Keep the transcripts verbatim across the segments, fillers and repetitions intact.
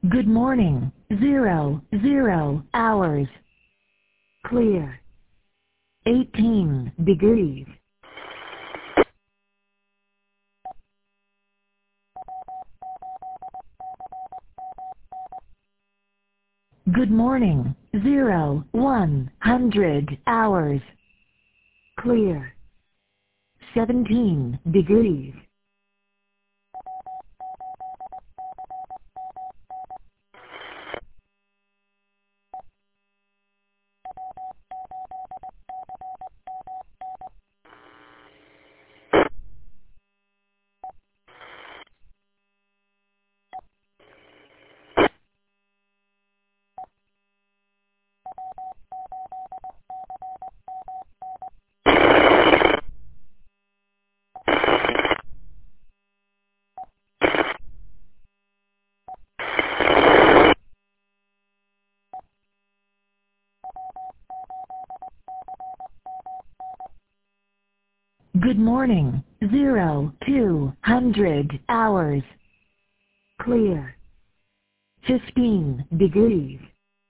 Good morning. Zero, zero hours. Clear. eighteen degrees. Good morning. Zero, one hundred hours. Clear. seventeen degrees. Good morning. Zero, two hundred hours. Clear. fifteen degrees.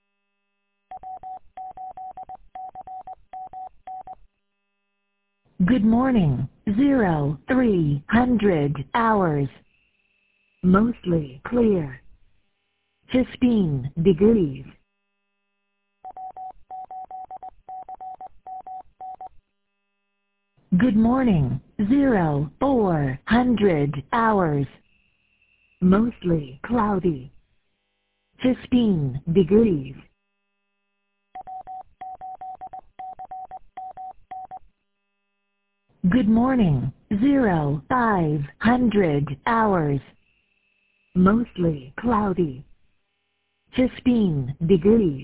Good morning. Zero, three hundred hours. Mostly clear. fifteen degrees. Good morning. Zero, four hundred hours. Mostly cloudy. fifteen degrees. Good morning. Zero, five hundred hours. Mostly cloudy. fifteen degrees.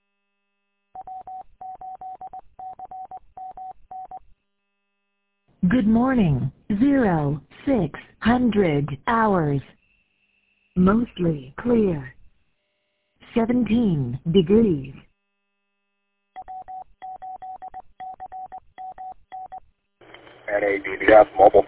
Good morning. Zero, six hundred hours. Mostly clear. seventeen degrees. N A D D F mobile.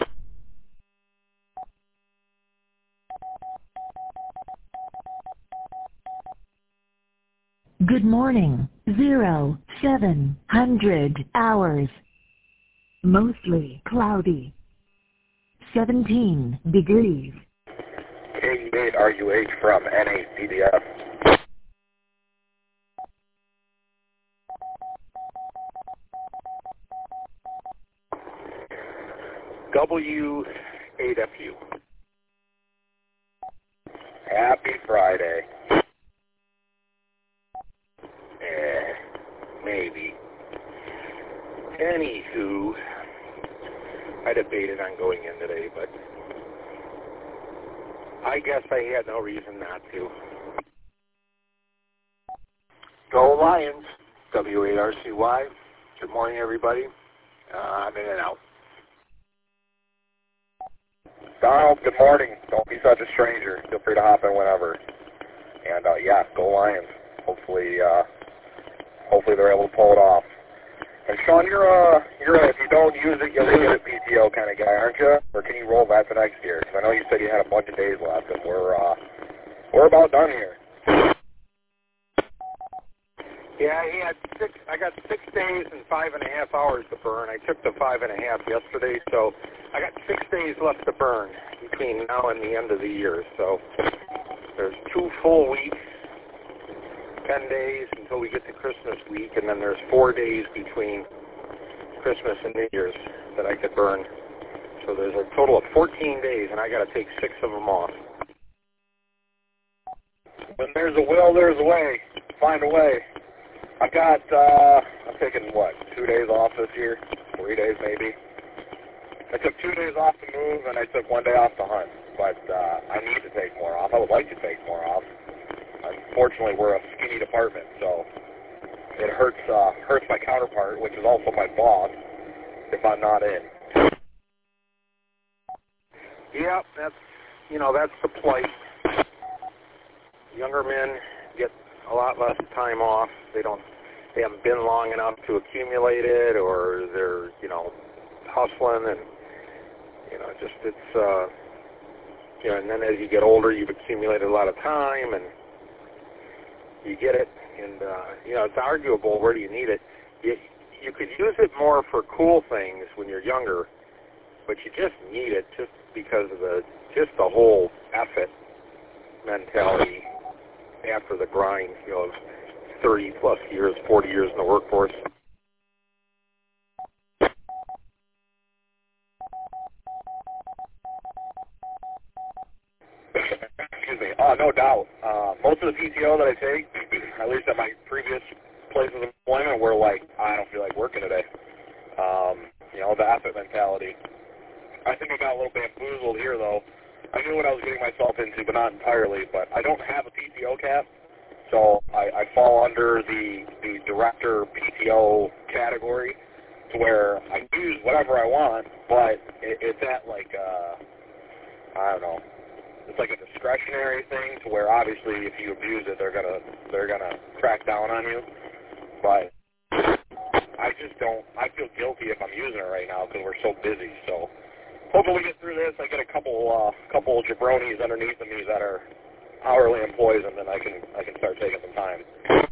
Good morning. Zero, seven hundred hours. Mostly cloudy. seventeen degrees. K eight R U H from N A D D F. W eight F U. Happy Friday. Eh, maybe. Anywho, I debated on going in today, but I guess I had no reason not to. Go Lions. W eight R C Y. Good morning, everybody. Uh, I'm in and out. Donald, good morning. Don't be such a stranger. Feel free to hop in whenever. And uh, yeah, go Lions. Hopefully, uh, hopefully they're able to pull it off. And Sean, you're uh, you're a, if you don't use it, you'll leave it P T O kind of guy, aren't you? Or can you roll that for next year? Because I know you said you had a bunch of days left, and we're uh, we're about done here. Yeah, he had six. I got six days and five and a half hours to burn. I took the five and a half yesterday, so I got six days left to burn between now and the end of the year. So there's two full weeks, ten days until we get to Christmas week, and then there's four days between Christmas and New Year's that I could burn. So there's a total of fourteen days, and I got to take six of them off. When there's a will, there's a way. Find a way. I got, uh, I'm taking, what, two days off this year? Three days, maybe? I took two days off to move, and I took one day off to hunt. But uh, I need to take more off. I would like to take more off. Unfortunately, we're a skinny department, so it hurts uh, hurts my counterpart, which is also my boss, if I'm not in. Yeah, that's, you know, that's the plight. Younger men get a lot less time off. They don't, they haven't been long enough to accumulate it, or they're, you know, hustling, and, you know, just, it's, uh, you know, and then as you get older, you've accumulated a lot of time, and you get it. And uh, you know, it's arguable. Where do you need it? You, you could use it more for cool things when you're younger, but you just need it just because of the just the whole effort mentality after the grind. You know, of thirty plus years, forty years in the workforce. Excuse me. Uh, no doubt. Uh, most of the P T O that I take, at least at my previous places of employment, were like, I don't feel like working today. Um, you know, the effort mentality. I think I got a little bamboozled here, though. I knew what I was getting myself into, but not entirely. But I don't have a P T O cap, so I, I fall under the, the director P T O category, to where I use whatever I want, but it, it's at like, uh, I don't know. It's like a discretionary thing, to where obviously if you abuse it, they're gonna they're gonna crack down on you. But I just don't. I feel guilty if I'm using it right now because we're so busy. So hoping we get through this. I get a couple uh, couple jabronis underneath of me that are hourly employees, and then I can I can start taking some time.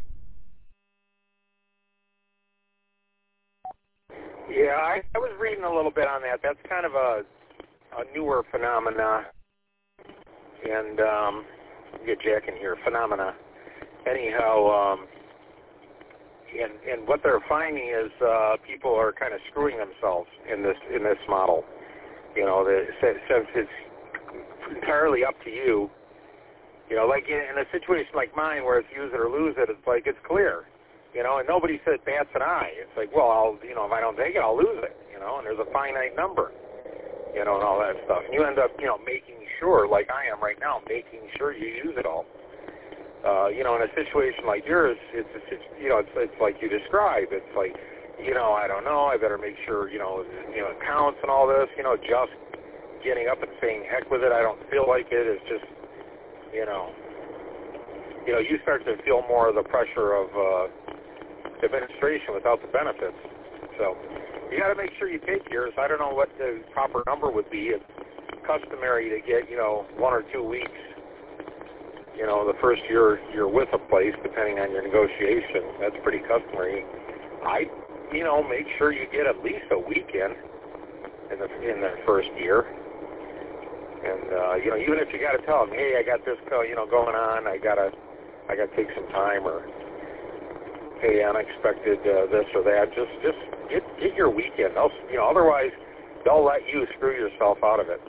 Yeah, I, I was reading a little bit on that. That's kind of a a newer phenomena. And um, get Jack in here. Phenomena. Anyhow, um, and and what they're finding is uh, people are kind of screwing themselves in this in this model. You know, the, since it's entirely up to you. You know, like in, in a situation like mine where it's use it or lose it, it's like it's clear. You know, and nobody said bats an eye. It's like, well, I'll you know if I don't take it, I'll lose it. You know, and there's a finite number. You know, and all that stuff. And you end up, you know, making sure, like I am right now, making sure you use it all. Uh, you know, in a situation like yours, it's, it's you know, it's, it's like you described. It's like, you know, I don't know. I better make sure, you know, you know, it counts and all this. You know, just getting up and saying, heck with it. I don't feel like it. It's just, you know, you know, you start to feel more of the pressure of uh, administration without the benefits. So you got to make sure you take yours. I don't know what the proper number would be. It's customary to get, you know, one or two weeks, you know, the first year you're with a place, depending on your negotiation. That's pretty customary. I, you know, make sure you get at least a weekend in the in the first year. And, uh, you know, even if you got to tell them, hey, I got this, you know, going on, I got to I got to take some time, or hey, unexpected uh, this or that. Just, just get get your weekend. They'll, you know, otherwise they'll let you screw yourself out of it.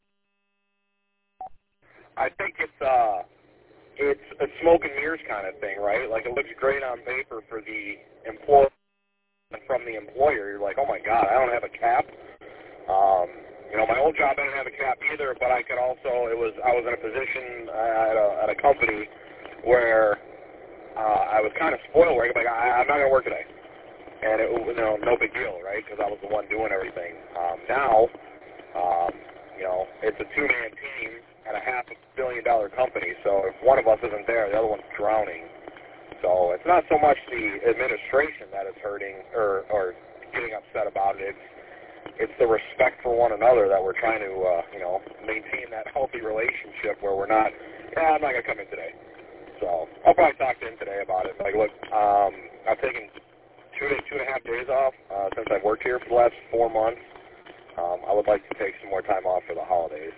I think it's uh, it's a smoke and mirrors kind of thing, right? Like it looks great on paper for the employer, and from the employer, you're like, oh my God, I don't have a cap. Um, you know, my old job I didn't have a cap either, but I could also. It was I was in a position at a, at a company where uh, I was kind of spoiled. Where like I, I'm not going to work today. And it was, you know, no big deal, right? Because I was the one doing everything. Um, now, um, you know, it's a two-man team at a half a billion dollar company. So if one of us isn't there, the other one's drowning. So it's not so much the administration that is hurting or, or getting upset about it. It's, it's the respect for one another that we're trying to, uh, you know, maintain that healthy relationship where we're not, yeah, I'm not going to come in today. So I'll probably talk to him today about it. Like, look, um, I've taken two to two and a half days off uh, since I've worked here for the last four months. Um, I would like to take some more time off for the holidays.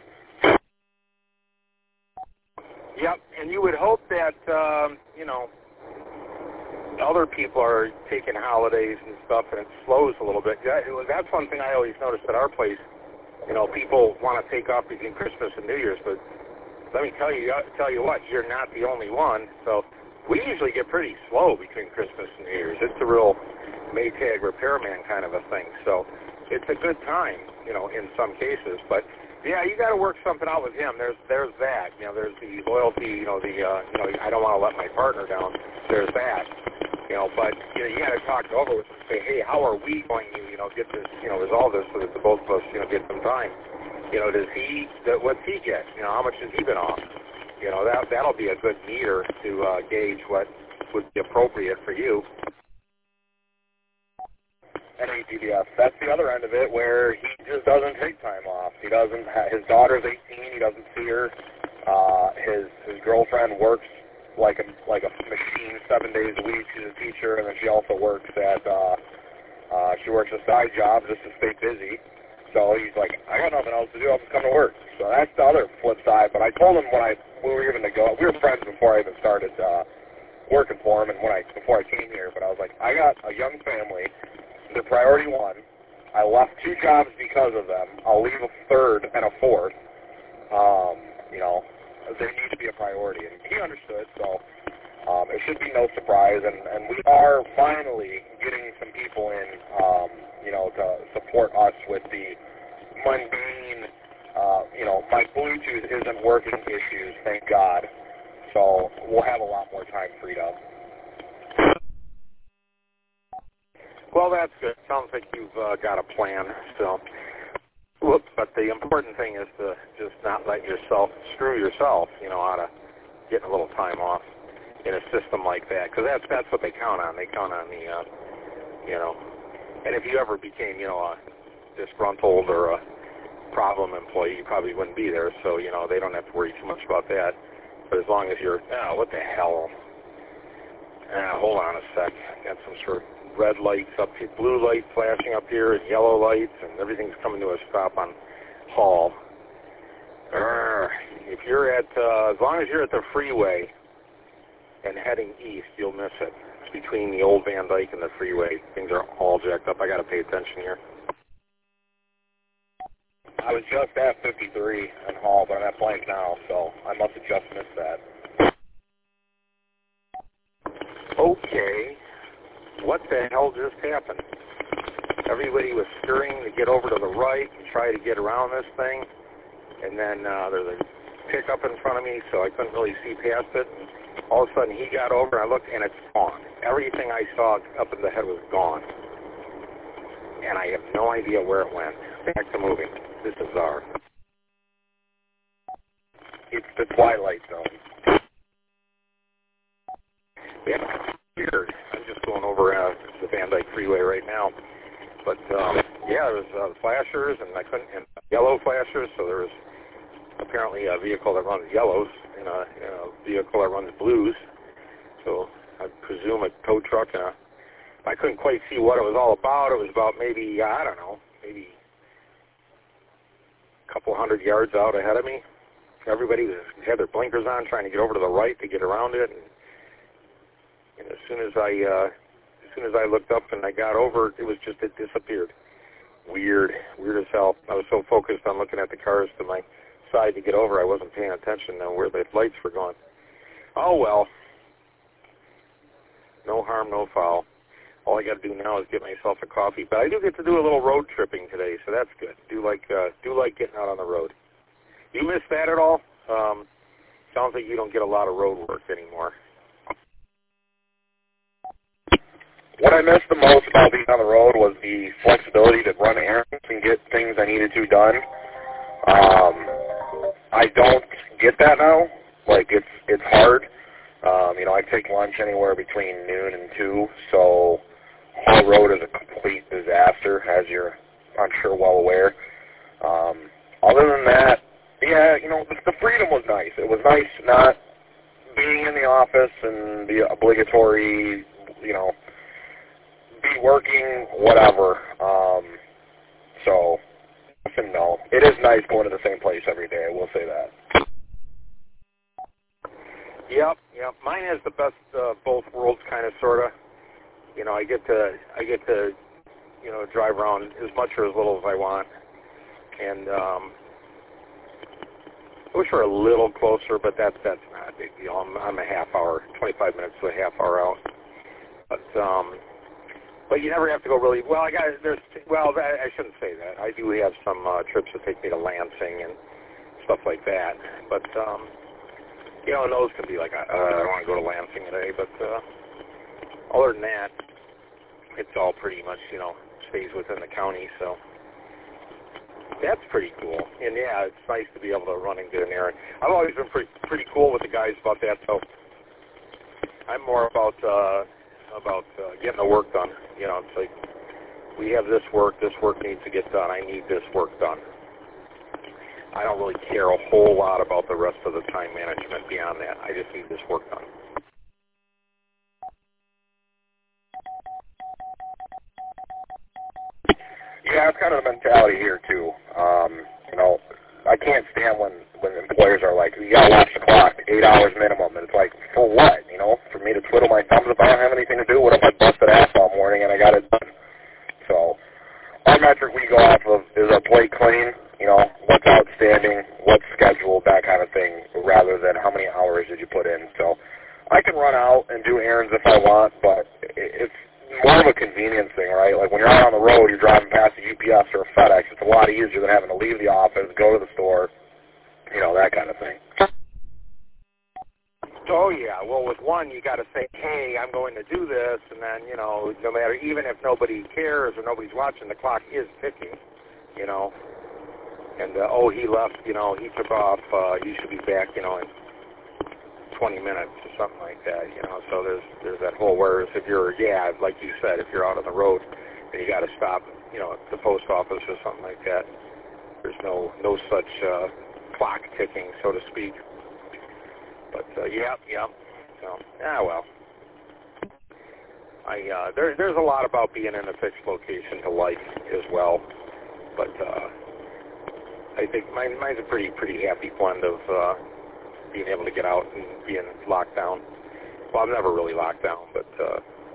Yep, and you would hope that, um, you know, other people are taking holidays and stuff, and it slows a little bit. That's one thing I always noticed at our place. You know, people want to take off between Christmas and New Year's, but let me tell you, tell you what, you're not the only one. So we usually get pretty slow between Christmas and New Year's. It's a real Maytag repairman kind of a thing. So it's a good time, you know, in some cases. But yeah, you got to work something out with him. There's there's that. You know, there's the loyalty. You know, the uh, you know, I don't want to let my partner down. There's that. You know, but you know, you got to talk it over with him and say, hey, how are we going to, you know, get this, you know, resolve this so that the both of us, you know, get some time. You know, does he, what's he get? You know, how much has he been off? You know, that, that'll be a good meter to uh, gauge what would be appropriate for you. an A T D S. That's the other end of it, where he just doesn't take time off. He doesn't. Ha- his daughter's eighteen. He doesn't see her. Uh, his his girlfriend works like a like a machine seven days a week. She's a teacher, and then she also works at uh, uh, she works a side job just to stay busy. So he's like, I got nothing else to do. I'll just come to work. So that's the other flip side. But I told him when I when we were even to go, we were friends before I even started uh, working for him, and when I before I came here. But I was like, I got a young family. They're priority one. I left two jobs because of them. I'll leave a third and a fourth. Um, you know, they need to be a priority, and he understood. So um, it should be no surprise. And, and we are finally getting some people in, um, you know, to support us with the mundane, uh, you know, my Bluetooth isn't working issues. Thank God. So we'll have a lot more time freed up. Well, that's good. Sounds like you've uh, got a plan. So, whoops, but the important thing is to just not let yourself screw yourself, you know, out of getting a little time off in a system like that, because that's that's what they count on. They count on the, uh, you know, and if you ever became, you know, a disgruntled or a problem employee, you probably wouldn't be there. So, you know, they don't have to worry too much about that. But as long as you're, oh, what the hell? Ah, hold on a sec. Got some sort of red lights up here, blue light flashing up here, and yellow lights, and everything's coming to a stop on Hall. Urgh. If you're at, uh, as long as you're at the freeway and heading east, you'll miss it. It's between the old Van Dyke and the freeway. Things are all jacked up. I got to pay attention here. I was just at fifty-three in Hall, but I'm at blank now, so I must have just missed that. Okay. What the hell just happened? Everybody was scurrying to get over to the right and try to get around this thing, and then uh, there's a pickup in front of me, so I couldn't really see past it. And all of a sudden, he got over, and I looked, and it's gone. Everything I saw up in the head was gone, and I have no idea where it went. Back to moving. This is bizarre. It's the Twilight Zone. Yeah, weird. I'm just going over uh, the Van Dyke Freeway right now. But, um, yeah, there was uh, flashers, and I couldn't, and yellow flashers, so there was apparently a vehicle that runs yellows and a, and a vehicle that runs blues. So I presume a tow truck. And a, I couldn't quite see what it was all about. It was about maybe, I don't know, maybe a couple hundred yards out ahead of me. Everybody was, had their blinkers on, trying to get over to the right to get around it. And, and as soon as I, uh, as soon as I looked up and I got over, it was just, it disappeared. Weird, weird as hell. I was so focused on looking at the cars to my side to get over, I wasn't paying attention to where the lights were going. Oh well. No harm, no foul. All I got to do now is get myself a coffee. But I do get to do a little road tripping today, so that's good. Do like, uh, do like getting out on the road. You miss that at all? Um, sounds like you don't get a lot of road work anymore. What I missed the most about being on the road was the flexibility to run errands and get things I needed to done. Um, I don't get that now. Like, it's it's hard. Um, you know, I take lunch anywhere between noon and two, so Hall Road is a complete disaster, as you're, I'm sure, well aware. Um, other than that, yeah, you know, the, the freedom was nice. It was nice not being in the office and the obligatory, you know, be working, whatever. Um, so, no, it is nice going to the same place every day, I will say that. Yep, yep. Mine has the best uh, both worlds, kind of, sort of. You know, I get to, I get to, you know, drive around as much or as little as I want, and um, I wish we were a little closer, but that's that's not a big deal. I'm, I'm a half hour, twenty-five minutes to a half hour out, but um, but you never have to go really. Well, I got there's well, I, I shouldn't say that. I do have some uh, trips that take me to Lansing and stuff like that, but. Um, You know, and those can be like, uh, I don't want to go to Lansing today, but uh, other than that, it's all pretty much, you know, stays within the county, so that's pretty cool. And yeah, it's nice to be able to run and get an errand. I've always been pretty pretty cool with the guys about that, so I'm more about uh, about uh, getting the work done. You know, it's like we have this work, this work needs to get done, I need this work done. I don't really care a whole lot about the rest of the time management beyond that. I just need this work done. Yeah, it's kind of the mentality here, too. Um, you know, I can't stand when, when employers are like, you got to watch the clock, eight hours minimum. And it's like, for what? You know, for me to twiddle my thumbs if I don't have anything to do? What if I busted ass all morning and I got it done? So our metric we go off of is our plate clean, you know, what's outstanding, what's scheduled, that kind of thing, rather than how many hours did you put in. So I can run out and do errands if I want, but it's more of a convenience thing, right? Like when you're out on the road, you're driving past a U P S or a FedEx, it's a lot easier than having to leave the office, go to the store, you know, that kind of thing. Oh, yeah. Well, with one, you got to say, hey, I'm going to do this, and then, you know, no matter, even if nobody cares or nobody's watching, the clock is ticking, you know. And, uh, oh, he left, you know, he took off, uh, you should be back, you know, in twenty minutes or something like that, you know. So there's there's that whole, whereas if you're, yeah, like you said, if you're out on the road and you got to stop, you know, at the post office or something like that, there's no, no such uh, clock ticking, so to speak. But, uh, yeah, yeah. So, ah, well. I, uh, there, there's a lot about being in a fixed location to like as well. But uh, I think mine, mine's a pretty, pretty happy blend of uh, being able to get out and being locked down. Well, I'm never really locked down, but uh,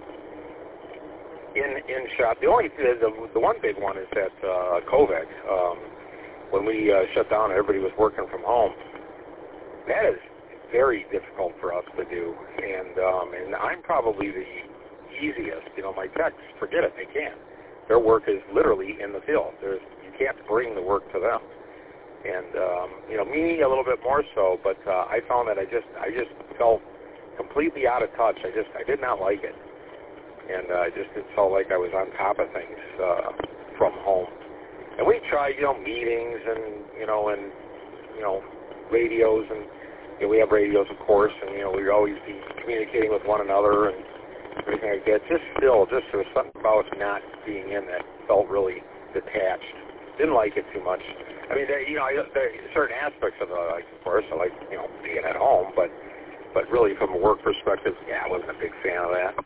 in in shop. The only the, the one big one is that uh, COVID. Um, when we uh, shut down, and everybody was working from home. That is very difficult for us to do, and um, and I'm probably the easiest. You know, my techs, forget it, they can't. Their work is literally in the field. There's you can't bring the work to them, and um, you know me a little bit more so. But uh, I found that I just I just felt completely out of touch. I just I did not like it, and uh, I just it felt like I was on top of things uh, from home. And we tried, you know, meetings and you know and you know radios and. You know, we have radios, of course, and, you know, we'd always be communicating with one another and everything like that. Just still, just there was something about not being in that felt really detached. Didn't like it too much. I mean, there, you know, there are certain aspects of it, like, of course, I like, you know, being at home, but, but really from a work perspective, yeah, I wasn't a big fan of that.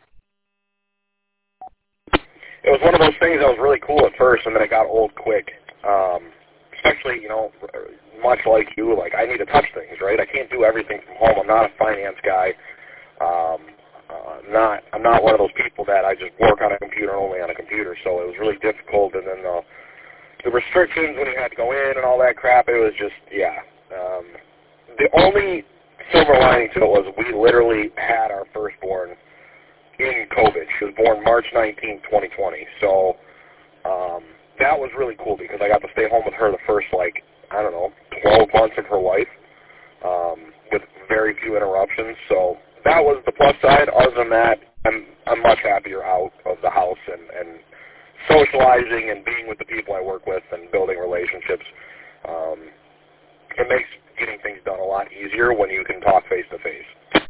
It was one of those things that was really cool at first, and then it got old quick. Um, especially, you know, much like you, like I need to touch things, right? I can't do everything from home. I'm not a finance guy. Um, uh, not, I'm not one of those people that I just work on a computer only on a computer. So it was really difficult. And then the, the restrictions when you had to go in and all that crap, it was just, yeah. Um, the only silver lining to it was we literally had our firstborn in COVID. She was born March nineteenth, twenty twenty. So um, that was really cool because I got to stay home with her the first, like, I don't know, twelve months of her life um, with very few interruptions. So that was the plus side. Other than that, I'm I'm much happier out of the house and, and socializing and being with the people I work with and building relationships. Um, it makes getting things done a lot easier when you can talk face to face.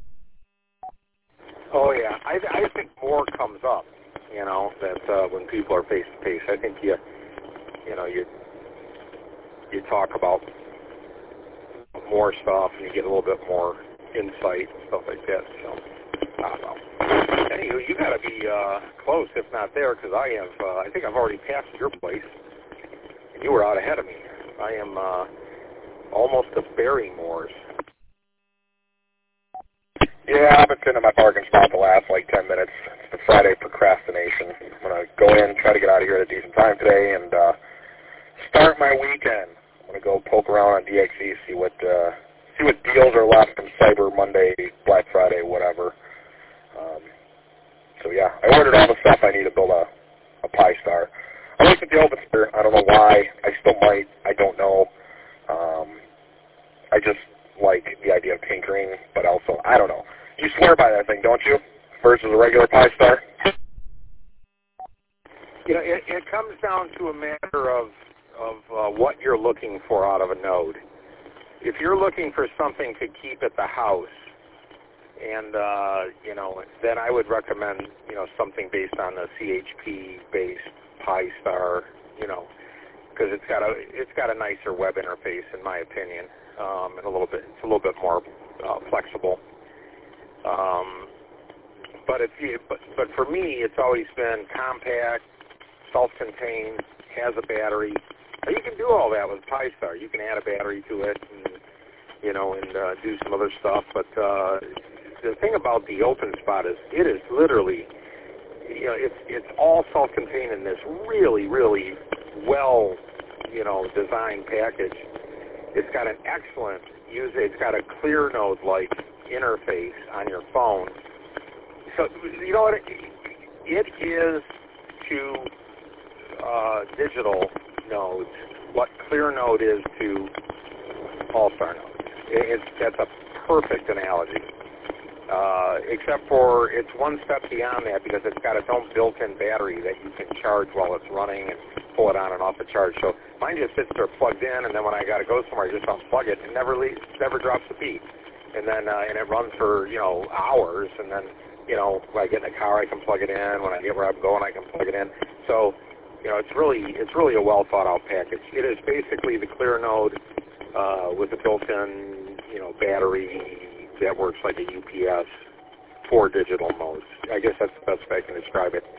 Oh yeah, I I think more comes up, you know, that uh, when people are face to face. I think you you know you. you talk about more stuff and you get a little bit more insight and stuff like that. So, I don't know. Anywho, you got to be uh, close, if not there, because I have, uh, I think I've already passed your place, and you were out ahead of me. I am uh, almost to Barrymore's. Yeah, I've been sitting in my parking spot the last, like, ten minutes. It's the Friday procrastination. I'm going to go in, try to get out of here at a decent time today, and uh, start my weekend. I'm going to go poke around on D X E, see what uh, see what deals are left from Cyber Monday, Black Friday, whatever. Um, so, yeah, I ordered all the stuff I need to build a, a Pi Star. I looked at the Open Sphere. I don't know why. I still might. I don't know. Um, I just like the idea of tinkering, but also, I don't know. You swear by that thing, don't you? Versus a regular Pi Star? You know, it, it comes down to a matter of of uh, what you're looking for out of a node. If you're looking for something to keep at the house, And, uh, you know, then I would recommend, you know, something based on the C H P-based Pi-Star, you know, because it's got a it's got a nicer web interface, in my opinion, um, and a little bit it's a little bit more uh, flexible. Um, but if you, but but for me, it's always been compact, self-contained, has a battery. Now, you can do all that with Pi-Star. You can add a battery to it, and you know, and uh, do some other stuff. But uh, the thing about the OpenSpot is it is literally, you know, it's it's all self-contained in this really, really well, you know, designed package. It's got an excellent user. It's got a ClearNode-like interface on your phone. So you know what? It, it is to uh, digital nodes what ClearNode is to All-Star nodes. It's that's a perfect analogy. Uh, except for it's one step beyond that because it's got its own built-in battery that you can charge while it's running and pull it on and off the charge. So mine just sits there plugged in, and then when I got to go somewhere, I just unplug it. It never leaves, never drops a beat. And then uh, and it runs for you know hours. And then you know when I get in the car, I can plug it in. When I get where I'm going, I can plug it in. So you know it's really it's really a well thought out package. It is basically the ClearNode uh, with a built-in you know battery that works like a U P S for digital modes. I guess that's the best way I can describe it.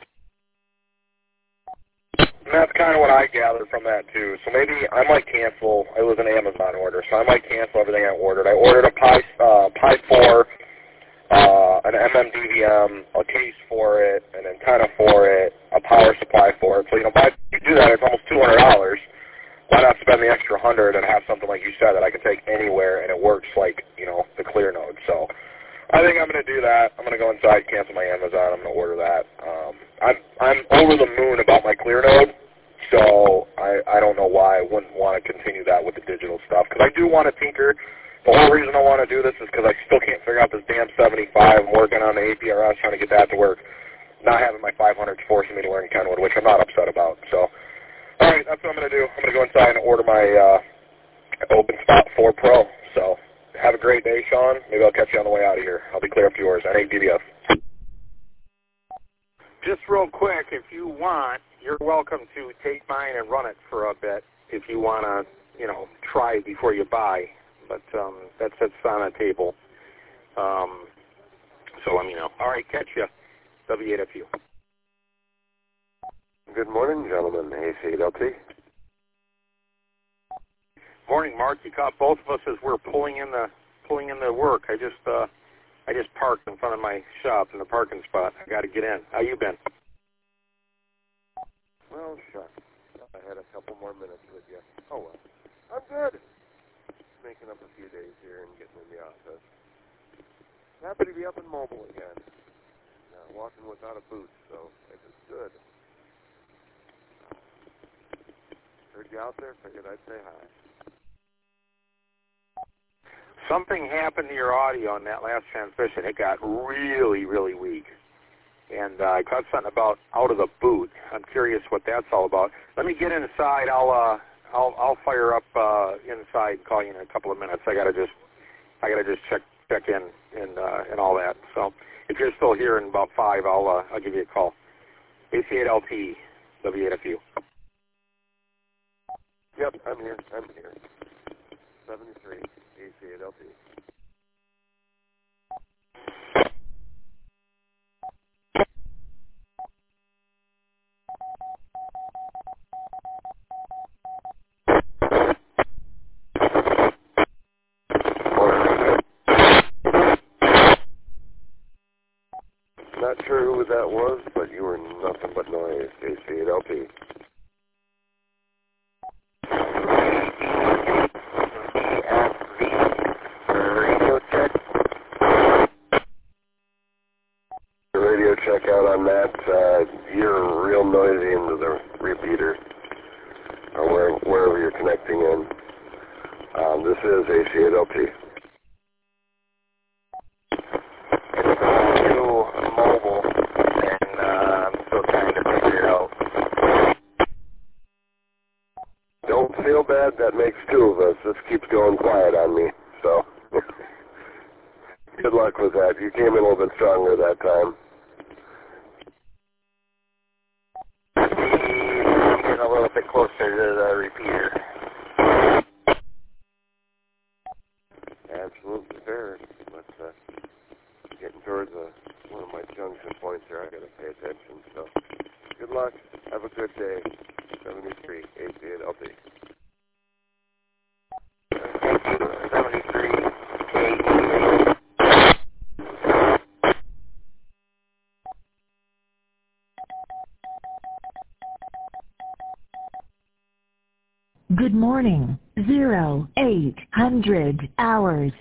And that's kind of what I gathered from that, too. So maybe I might cancel. It was an Amazon order, so I might cancel everything I ordered. I ordered a Pi, uh, Pi four, uh, an M M D V M, a case for it, an antenna for it, a power supply for it. So, you know, by you do that, it's almost two hundred dollars. Why not spend the extra hundred and have something like you said that I can take anywhere and it works like, you know, the ClearNode. So I think I'm going to do that. I'm going to go inside, cancel my Amazon. I'm going to order that. Um, I'm, I'm over the moon about my ClearNode, so I, I don't know why I wouldn't want to continue that with the digital stuff. Because I do want to tinker. The whole reason I want to do this is because I still can't figure out this damn seventy-five. I'm working on the A P R S, trying to get that to work. Not having my five hundreds forcing me to learn Kenwood, which I'm not upset about. So. All right, that's what I'm going to do. I'm going to go inside and order my uh, OpenSpot four Pro. So have a great day, Sean. Maybe I'll catch you on the way out of here. I'll be clear up to yours. N A D V F. Just real quick, if you want, you're welcome to take mine and run it for a bit if you want to, you know, try before you buy. But um, that's, that's on the table. Um, so let me know. All right, catch you. W eight F U. Good morning, gentlemen. A C eight L T. Morning, Mark. You caught both of us as we're pulling in the pulling in the work. I just uh, I just parked in front of my shop in the parking spot. I got to get in. How you been? Well, shucks. I had a couple more minutes with you. Oh well, I'm good. Just making up a few days here and getting in the office. Happy to be up and mobile again. Uh, walking without a boot, so it was good. Heard you out there, figured I'd say hi. Something happened to your audio on that last transmission. It got really, really weak. And uh, I caught something about out of the boot. I'm curious what that's all about. Let me get inside. I'll uh, I'll I'll fire up uh, inside and call you in a couple of minutes. I gotta just I gotta just check check in and uh, and all that. So if you're still here in about five, I'll uh, I'll give you a call. A C eight L T, W eight F U. Yep, I'm here. I'm here. seventy-three, A C eight L T. Not sure who that was, but you were nothing but noise, A C eight L T. Radio check out on that. Uh, you're real noisy into the repeater, or where, wherever you're connecting in. Um, this is A C eight L T. It's new mobile, and uh, I'm still trying to figure it out. Don't feel bad. That makes two of us. This keeps going quiet on me. So, Good luck with that. You came in a little bit stronger that time. Getting a little bit closer to the repeater. Absolutely fair. But uh, getting towards a, one of my junction points here, I got to pay attention. So good luck. Have a good day. seventy-three, A C and L P. seventy-three, K E. Good morning. Zero, eight hundred hours.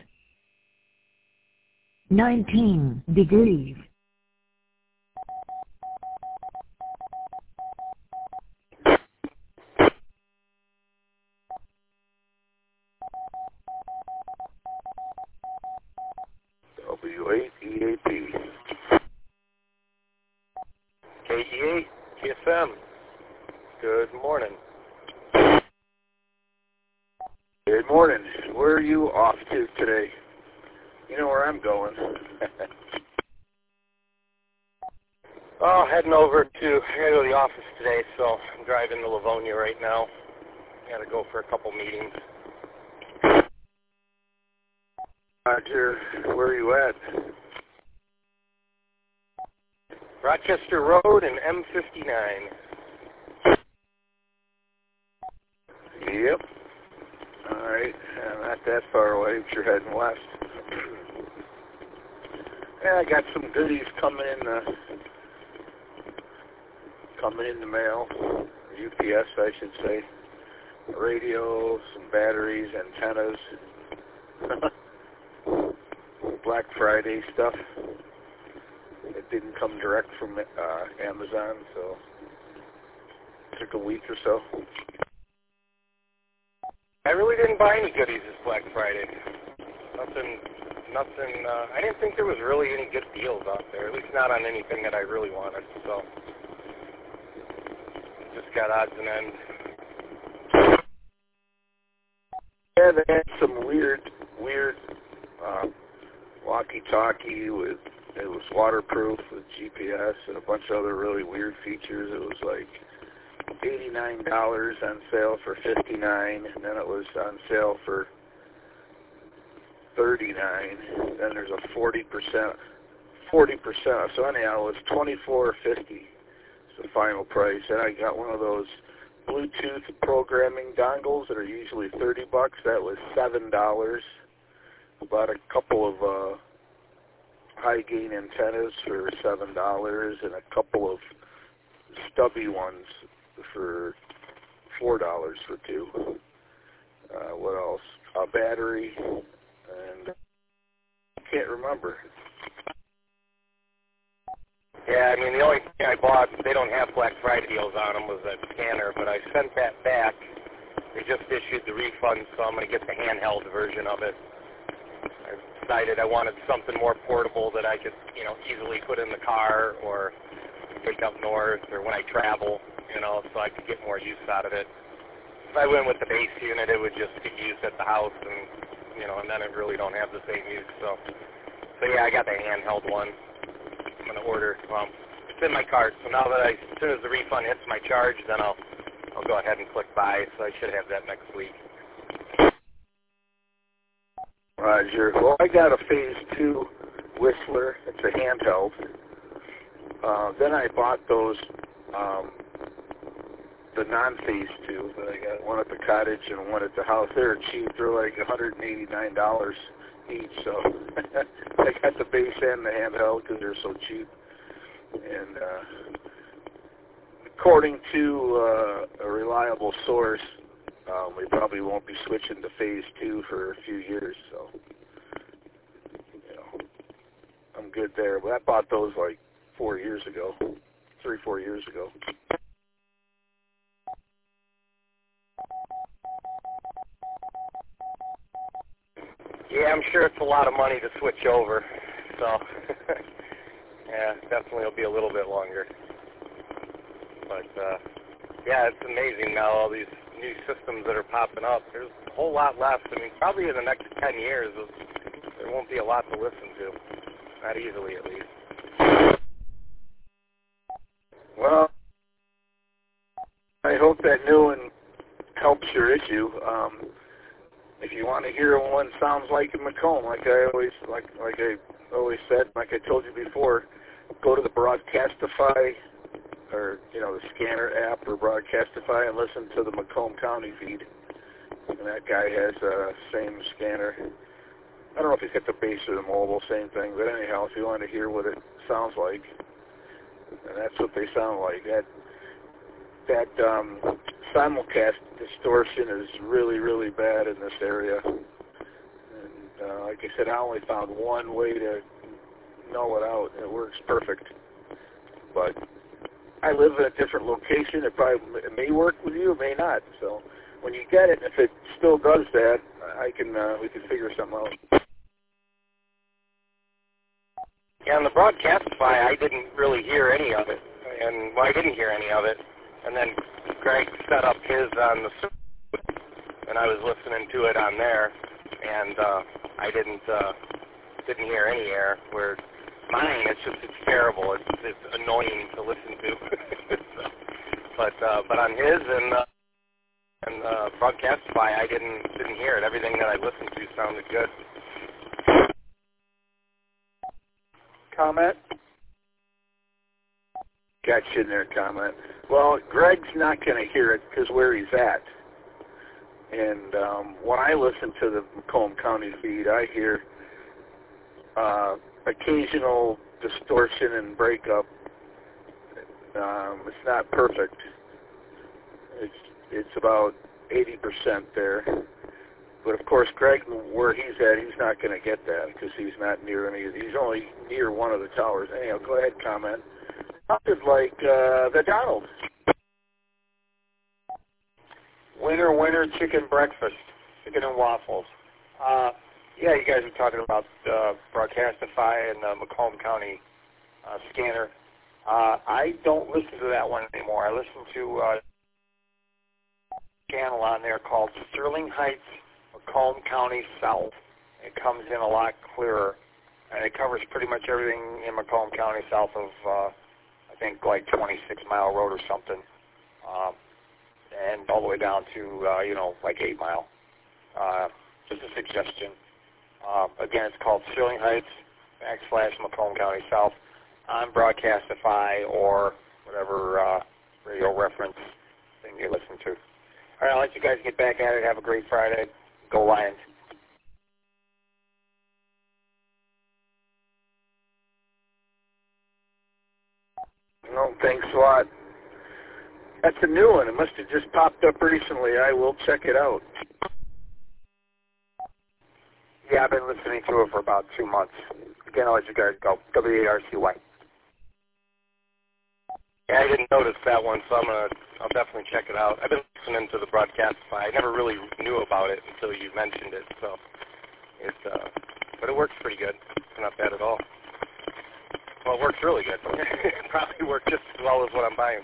Nineteen degrees. W eight E A P. K E eight, K S M. Good morning. Good morning. Where are you off to today? You know where I'm going. Oh, heading over to, I gotta go to the office today, so I'm driving to Livonia right now. Gotta go for a couple meetings. Roger, where are you at? Rochester Road and M fifty-nine. Yep. All right. I'm not that far away, but you're heading west. Yeah, I got some goodies coming in the coming in the mail. U P S, I should say. A radio, some batteries, antennas. Black Friday stuff. It didn't come direct from uh, Amazon, so it took a week or so. I really didn't buy any goodies this Black Friday. Nothing, nothing, uh, I didn't think there was really any good deals out there, at least not on anything that I really wanted, so just got odds and ends. Yeah, they had some weird, weird uh, walkie-talkie with, it was waterproof with G P S and a bunch of other really weird features. It was like eighty-nine dollars on sale for fifty-nine dollars, and then it was on sale for thirty-nine dollars. Then there's a forty percent, forty percent. So anyhow, it was twenty-four fifty. It's the final price. And I got one of those Bluetooth programming dongles that are usually thirty bucks. That was seven dollars. Bought a couple of uh, high gain antennas for seven dollars and a couple of stubby ones for four dollars for two. Uh, what else? A battery, and I can't remember. Yeah, I mean, the only thing I bought, they don't have Black Friday deals on them, was that scanner, but I sent that back. They just issued the refund, so I'm going to get the handheld version of it. I decided I wanted something more portable that I could, you know, easily put in the car or take up north or when I travel, you know, so I could get more use out of it. If I went with the base unit, it would just get used at the house, and, you know, and then it really don't have the same use. So, so yeah, I got the handheld one. I'm going to order, well, it's in my cart, so now that I, as soon as the refund hits my charge, then I'll, I'll go ahead and click buy, so I should have that next week. Roger. Well, I got a Phase two Whistler. It's a handheld. Uh, then I bought those, um, the non-Phase two. I got one at the cottage and one at the house. They're cheap. They're like one hundred eighty-nine dollars each. So I got the base and the handheld because they're so cheap. And uh, according to uh, a reliable source, Um, we probably won't be switching to Phase two for a few years, so, you know, I'm good there. But I bought those like four years ago, three, four years ago. Yeah, I'm sure it's a lot of money to switch over, so, yeah, definitely will be a little bit longer. But, uh, yeah, it's amazing now, all these new systems that are popping up. There's a whole lot left. I mean, probably in the next ten years, there there won't be a lot to listen to. Not easily, at least. Well, I hope that new one helps your issue. Um, if you want to hear one sounds like a Macomb, like I always like like I always said, like I told you before, go to the Broadcastify or you know the Scanner app or Broadcastify and listen to the Macomb County feed. And that guy has the uh, same scanner. I don't know if he's got the base or the mobile, same thing. But anyhow, if you want to hear what it sounds like, and that's what they sound like. That that um, simulcast distortion is really, really bad in this area. And uh, like I said, I only found one way to null it out, and it works perfect. But I live in a different location. It probably it may work with you, it may not. So when you get it, if it still does that, I can uh, we can figure something out. Yeah, on the Broadcastify, I didn't really hear any of it, and well, I didn't hear any of it. And then Greg set up his on the suit, and I was listening to it on there, and uh, I didn't uh, didn't hear any air. Where mine, it's just it's terrible. It's it's annoying to listen to. so, but uh, but on his and uh, and uh, Broadcastify, I didn't didn't hear it. Everything that I listened to sounded good. Comment? Got you in there, comment. Well, Greg's not going to hear it because where he's at. And um, when I listen to the Macomb County feed, I hear uh, occasional distortion and breakup. Um, it's not perfect. It's it's about eighty percent there. But of course, Greg, where he's at, he's not going to get that because he's not near any. He's only near one of the towers. Anyhow, go ahead, comment. Sounded like uh, the Donald. Winter, winter chicken breakfast, chicken and waffles. Uh, yeah, you guys were talking about uh, Broadcastify and the Macomb County uh, scanner. Uh, I don't listen to that one anymore. I listen to uh, a channel on there called Sterling Heights, Macomb County South. It comes in a lot clearer, and it covers pretty much everything in Macomb County south of, uh, I think, like twenty-six mile road or something, um, and all the way down to, uh, you know, like eight mile. Uh, just a suggestion. Uh, again, it's called Sterling Heights backslash Macomb County South on Broadcastify or whatever uh, radio reference thing you listen to. All right, I'll let you guys get back at it. Have a great Friday. Go Lions. No, thanks a lot. That's a new one. It must have just popped up recently. I will check it out. Yeah, I've been listening to it for about two months. Again, I'll let you guys go. W A R C Y. Yeah, I didn't notice that one, so I'm gonna. I'll definitely check it out. I've been listening to the Broadcastify. I never really knew about it until you mentioned it. So it's, uh, but it works pretty good. It's not bad at all. Well, it works really good. It probably works just as well as what I'm buying.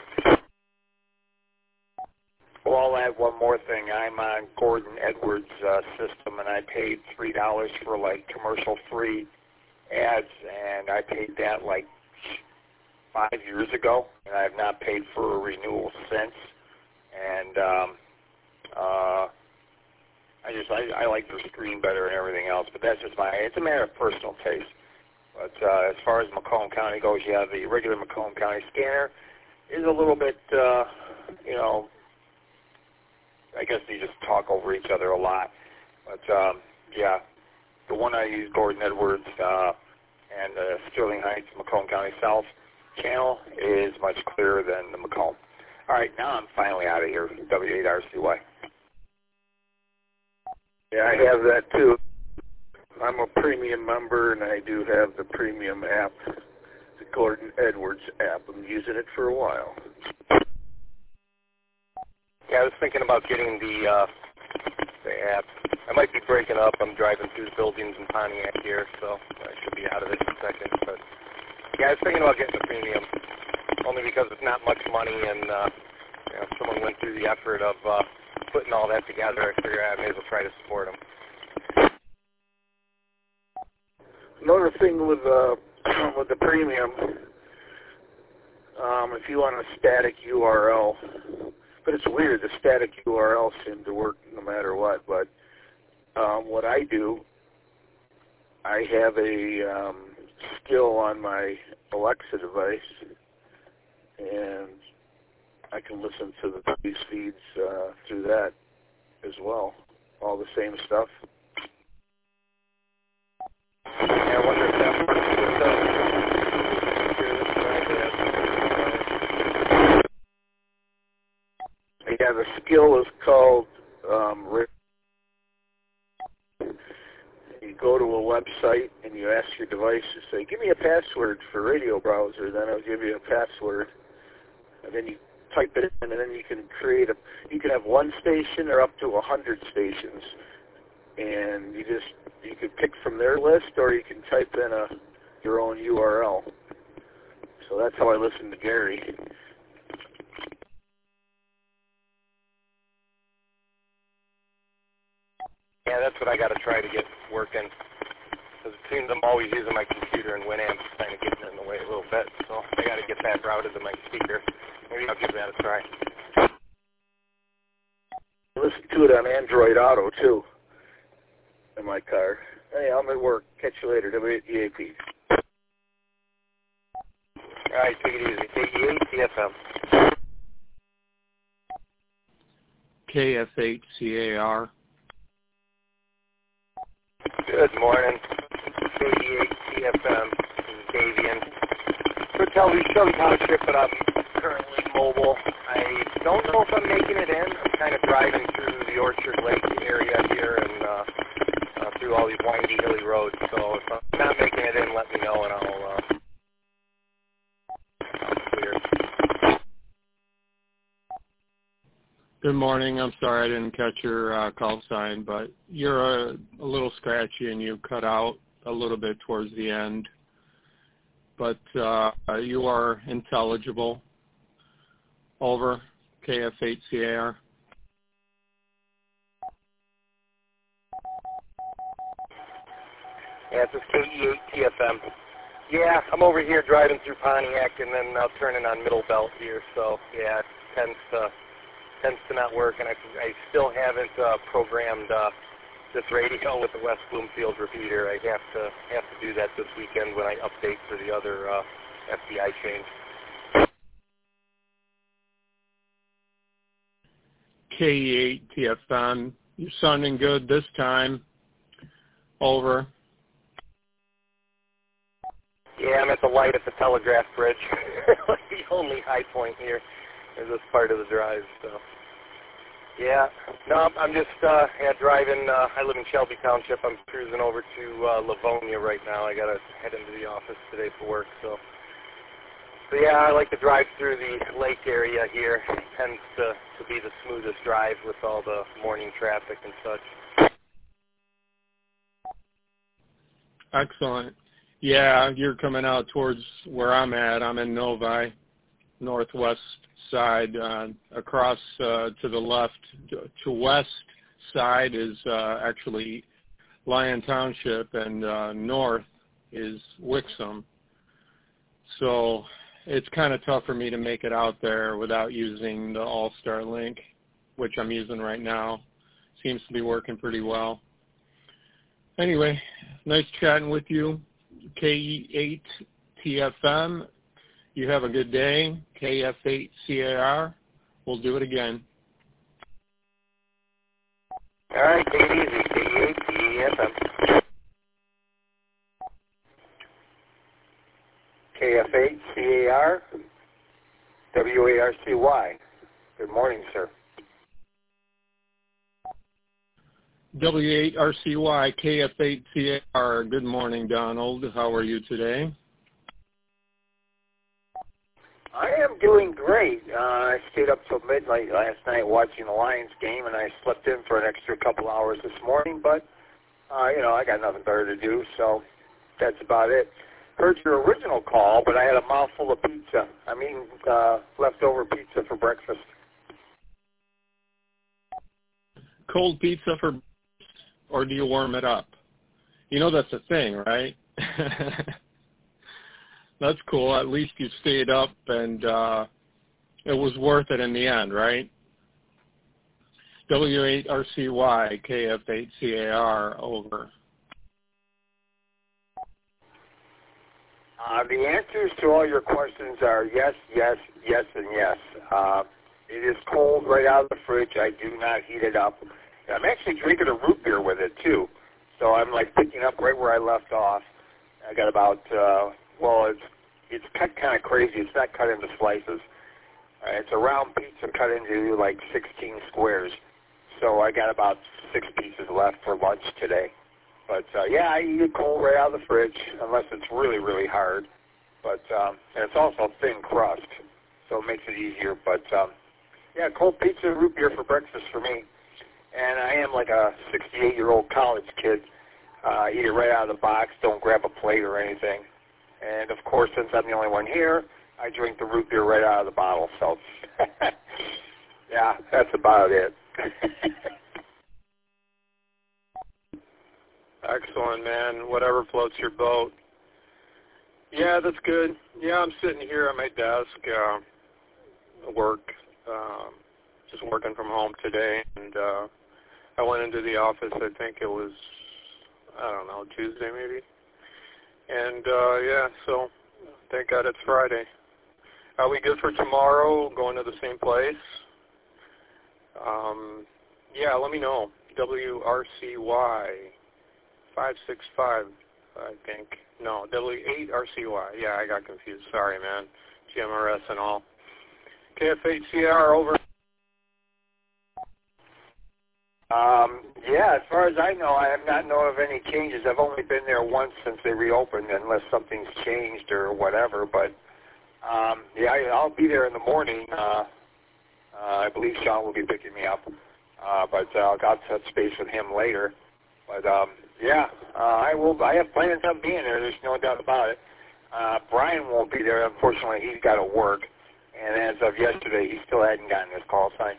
Well, I'll add one more thing. I'm on Gordon Edwards' uh, system, and I paid three dollars for like commercial-free ads, and I paid that like five years ago, and I have not paid for a renewal since. And um, uh, I just I, I like the screen better and everything else, but that's just my. It's a matter of personal taste. But uh, as far as Macomb County goes, yeah, the regular Macomb County scanner is a little bit, uh, you know, I guess they just talk over each other a lot. But um, yeah, the one I use, Gordon Edwards, uh, and uh, Sterling Heights, Macomb County South channel is much clearer than the Macomb. All right, now I'm finally out of here. W eight R C Y. Yeah, I have that too. I'm a premium member, and I do have the premium app, the Gordon Edwards app. I'm using it for a while. Yeah, I was thinking about getting the uh, the app. I might be breaking up. I'm driving through the buildings in Pontiac here, so I should be out of it in a second. But yeah, I was thinking about getting the premium, only because it's not much money, and uh, you know, if someone went through the effort of uh, putting all that together, I figured I may as well try to support them. another thing with uh, with the premium, um, if you want a static U R L, but it's weird, the static U R L seems to work no matter what, but um, what I do, I have a um, skill on my Alexa device, and I can listen to the news feeds uh, through that as well, all the same stuff. Yeah, I wonder if that works with the... Yeah, the skill is called um, you go to a website and you ask your device to say, give me a password for radio browser, then it'll give you a password, and then you type it in, and then you can create a, you can have one station or up to a hundred stations, and you just, you can pick from their list, or you can type in a, your own U R L. So that's how I listen to Gary. Yeah, that's what I got to try to get working, because it seems I'm always using my computer, and Winamp's kind of getting in the way a little bit, so I got to get that routed to my speaker. Maybe I'll give that a try. Listen to it on Android Auto, too, in my car. Hey, I'm at work. Catch you later. W E A P. All right, take it easy. K E eight T F M. K F eight C A R. Good morning. K E eight T F M. This is Davian. Good Shelby Township, but I'm currently mobile. I don't know if I'm making it in. I'm kind of driving through the Orchard Lake area here and uh, uh, through all these windy, hilly roads. So if I'm not making it in, let me know and I'll, uh, I'll clear. Good morning. I'm sorry I didn't catch your uh, call sign, but you're a, a little scratchy and you cut out a little bit towards the end. But uh, you are intelligible. Over. K F eight C A R. Yeah, this is K E eight T F M. Yeah, I'm over here driving through Pontiac and then uh, turning on Middle Belt here. So yeah, it tends to tends to not work, and I, I still haven't uh, programmed uh, this radio with the West Bloomfield repeater. I have to have to do that this weekend when I update for the other uh, F B I change. K E eight T F M. You're sounding good this time. Over. Yeah, I'm at the light at the Telegraph Bridge. Like the only high point here is this part of the drive. So, yeah, no, I'm just uh, yeah, driving. Uh, I live in Shelby Township. I'm cruising over to uh, Livonia right now. I got to head into the office today for work. So, so yeah, I like to drive through the lake area here. It tends to, to be the smoothest drive with all the morning traffic and such. Excellent. Yeah, you're coming out towards where I'm at. I'm in Novi, northwest side. Uh, across uh, to the left, to west side is uh, actually Lyon Township, and uh, north is Wixom. So it's kind of tough for me to make it out there without using the All-Star link, which I'm using right now. Seems to be working pretty well. Anyway, nice chatting with you. K E eight T F M. You have a good day. K F eight C A R. We'll do it again. All right, take it easy. K E eight T F M. K F eight C A R. W A R C Y. Good morning, sir. W eight R C Y, K F eight C A R. Good morning, Donald. How are you today? I am doing great. Uh, I stayed up till midnight last night watching the Lions game, and I slept in for an extra couple hours this morning. But, uh, you know, I got nothing better to do, so that's about it. Heard your original call, but I had a mouthful of pizza. I'm eating uh, leftover pizza for breakfast. Cold pizza for, or do you warm it up? You know that's a thing, right? That's cool. At least you stayed up, and uh, it was worth it in the end, right? W eight R C Y, K F eight C A R, over. Uh, the answers to all your questions are yes, yes, yes, and yes. Uh, it is cold right out of the fridge. I do not heat it up. I'm actually drinking a root beer with it, too. So I'm, like, picking up right where I left off. I got about, uh, well, it's it's cut kind of crazy. It's not cut into slices. Uh, it's a round pizza cut into, like, sixteen squares. So I got about six pieces left for lunch today. But, uh, yeah, I eat it cold right out of the fridge, unless it's really, really hard. But um, and it's also thin crust, so it makes it easier. But, um, yeah, cold pizza and root beer for breakfast for me. And I am like a sixty-eight-year-old college kid. Uh, eat it right out of the box, don't grab a plate or anything. And, of course, since I'm the only one here, I drink the root beer right out of the bottle. So, yeah, that's about it. Excellent, man. Whatever floats your boat. Yeah, that's good. Yeah, I'm sitting here at my desk, uh, work, um, just working from home today, and uh, I went into the office, I think it was, I don't know, Tuesday maybe. And, uh, yeah, so thank God it's Friday. Are we good for tomorrow, going to the same place? Um, yeah, let me know. W R C Y five six five, I think. No, W eight R C Y. Yeah, I got confused. Sorry, man. G M R S and all. K F eight C R, over. Um, yeah, as far as I know, I have not known of any changes. I've only been there once since they reopened, unless something's changed or whatever. But, um, yeah, I'll be there in the morning. Uh, uh, I believe Sean will be picking me up. Uh, but uh, I'll touch space with him later. But, um, yeah, uh, I will. I have plans on being there. There's no doubt about it. Uh, Brian won't be there. Unfortunately, he's got to work. And as of yesterday, he still hadn't gotten his call sign.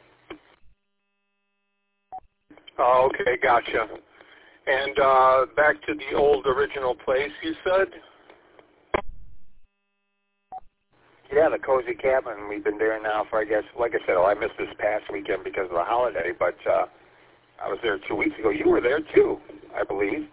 Oh, okay, gotcha. And uh, back to the old original place, you said? Yeah, the Cozy Cabin. We've been there now for, I guess, like I said, well, I missed this past weekend because of the holiday, but uh, I was there two weeks ago. You were there, too, I believe.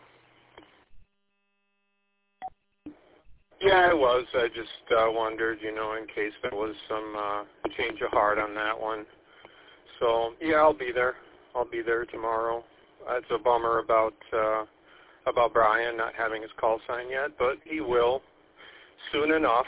Yeah, I was. I just uh, wondered, you know, in case there was some uh, change of heart on that one. So, yeah, I'll be there. I'll be there tomorrow. It's a bummer about uh, about Brian not having his call sign yet, but he will soon enough.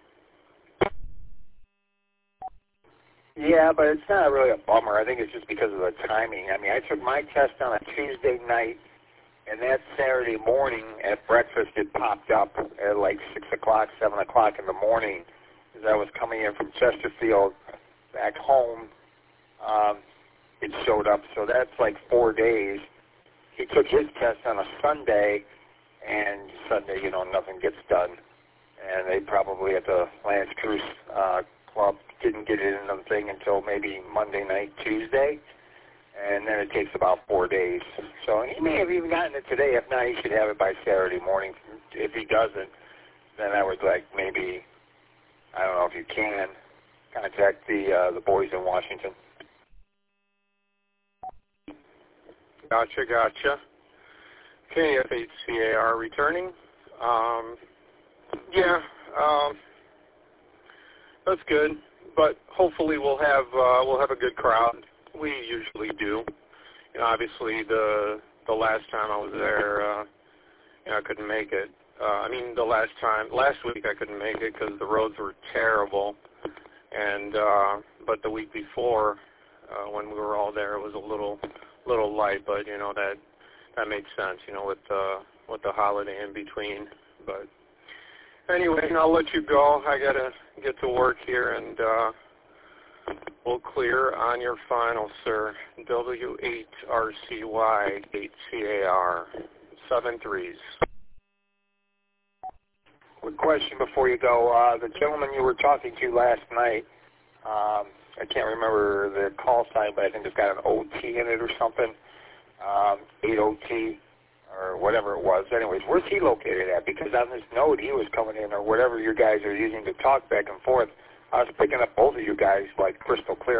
Yeah, but it's not really a bummer. I think it's just because of the timing. I mean, I took my test on a Tuesday night, and that Saturday morning at breakfast it popped up at like six o'clock, seven o'clock in the morning as I was coming in from Chesterfield back home. Um, it showed up, so that's like four days. He took his test on a Sunday, and Sunday, you know, nothing gets done. And they probably at the Lance Cruise uh, Club didn't get it in the thing until maybe Monday night, Tuesday, and then it takes about four days. So he may have even gotten it today. If not, he should have it by Saturday morning. If he doesn't, then I would like maybe, I don't know if you can, contact the uh, the boys in Washington. Gotcha, gotcha. K F eight C A R returning. Um, yeah, um, that's good. But hopefully we'll have uh, we'll have a good crowd. We usually do. You know, obviously the the last time I was there, uh, you know, I couldn't make it. Uh, I mean, the last time last week I couldn't make it because the roads were terrible. And uh, but the week before, uh, when we were all there, it was a little. little light, but you know that that made sense, you know, with uh, with the holiday in between. But anyway, I'll let you go. I gotta get to work here, and uh, we'll clear on your final, sir. W eight R C Y eight C A R seven threes. Quick question before you go. Uh, the gentleman you were talking to last night. Um, I can't remember the call sign, but I think it's got an O T in it or something. Um, eight O T or whatever it was. Anyways, where's he located at? Because on this node he was coming in, or whatever you guys are using to talk back and forth, I was picking up both of you guys like crystal clear.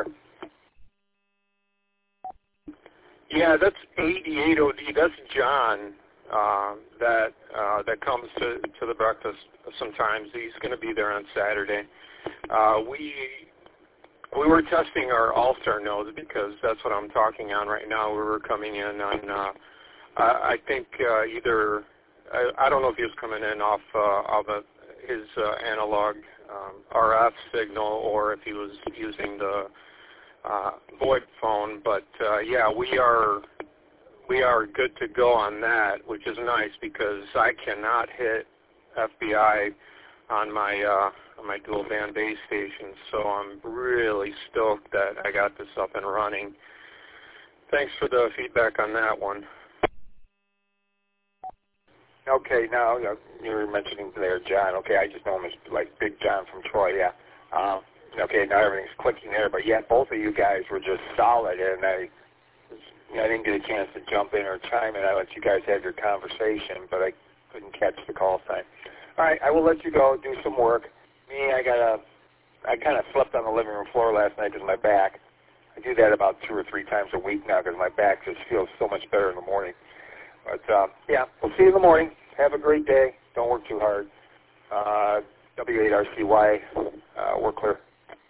Yeah, that's eighty-eight O D. That's John uh, that uh, that comes to, to the breakfast sometimes. He's going to be there on Saturday. Uh, we we were testing our All-Star nodes because that's what I'm talking on right now. We were coming in on, uh, I, I think uh, either, I, I don't know if he was coming in off uh, of a, his uh, analog um, R F signal or if he was using the Uh, VoIP phone, but uh, yeah, we are we are good to go on that, which is nice because I cannot hit F B I on my uh, on my dual band base station, so I'm really stoked that I got this up and running. Thanks for the feedback on that one. Okay, now you were mentioning there, John. Okay, I just know him as like Big John from Troy. Yeah. Um, Okay, now everything's clicking there, but yeah, both of you guys were just solid, and I, you know, I didn't get a chance to jump in or chime in. I let you guys have your conversation, but I couldn't catch the call sign. All right, I will let you go do some work. Me, I got a, I kind of slept on the living room floor last night because of my back. I do that about two or three times a week now because my back just feels so much better in the morning. But uh, yeah, we'll see you in the morning. Have a great day. Don't work too hard. Uh, W eight R C Y, uh, we're clear.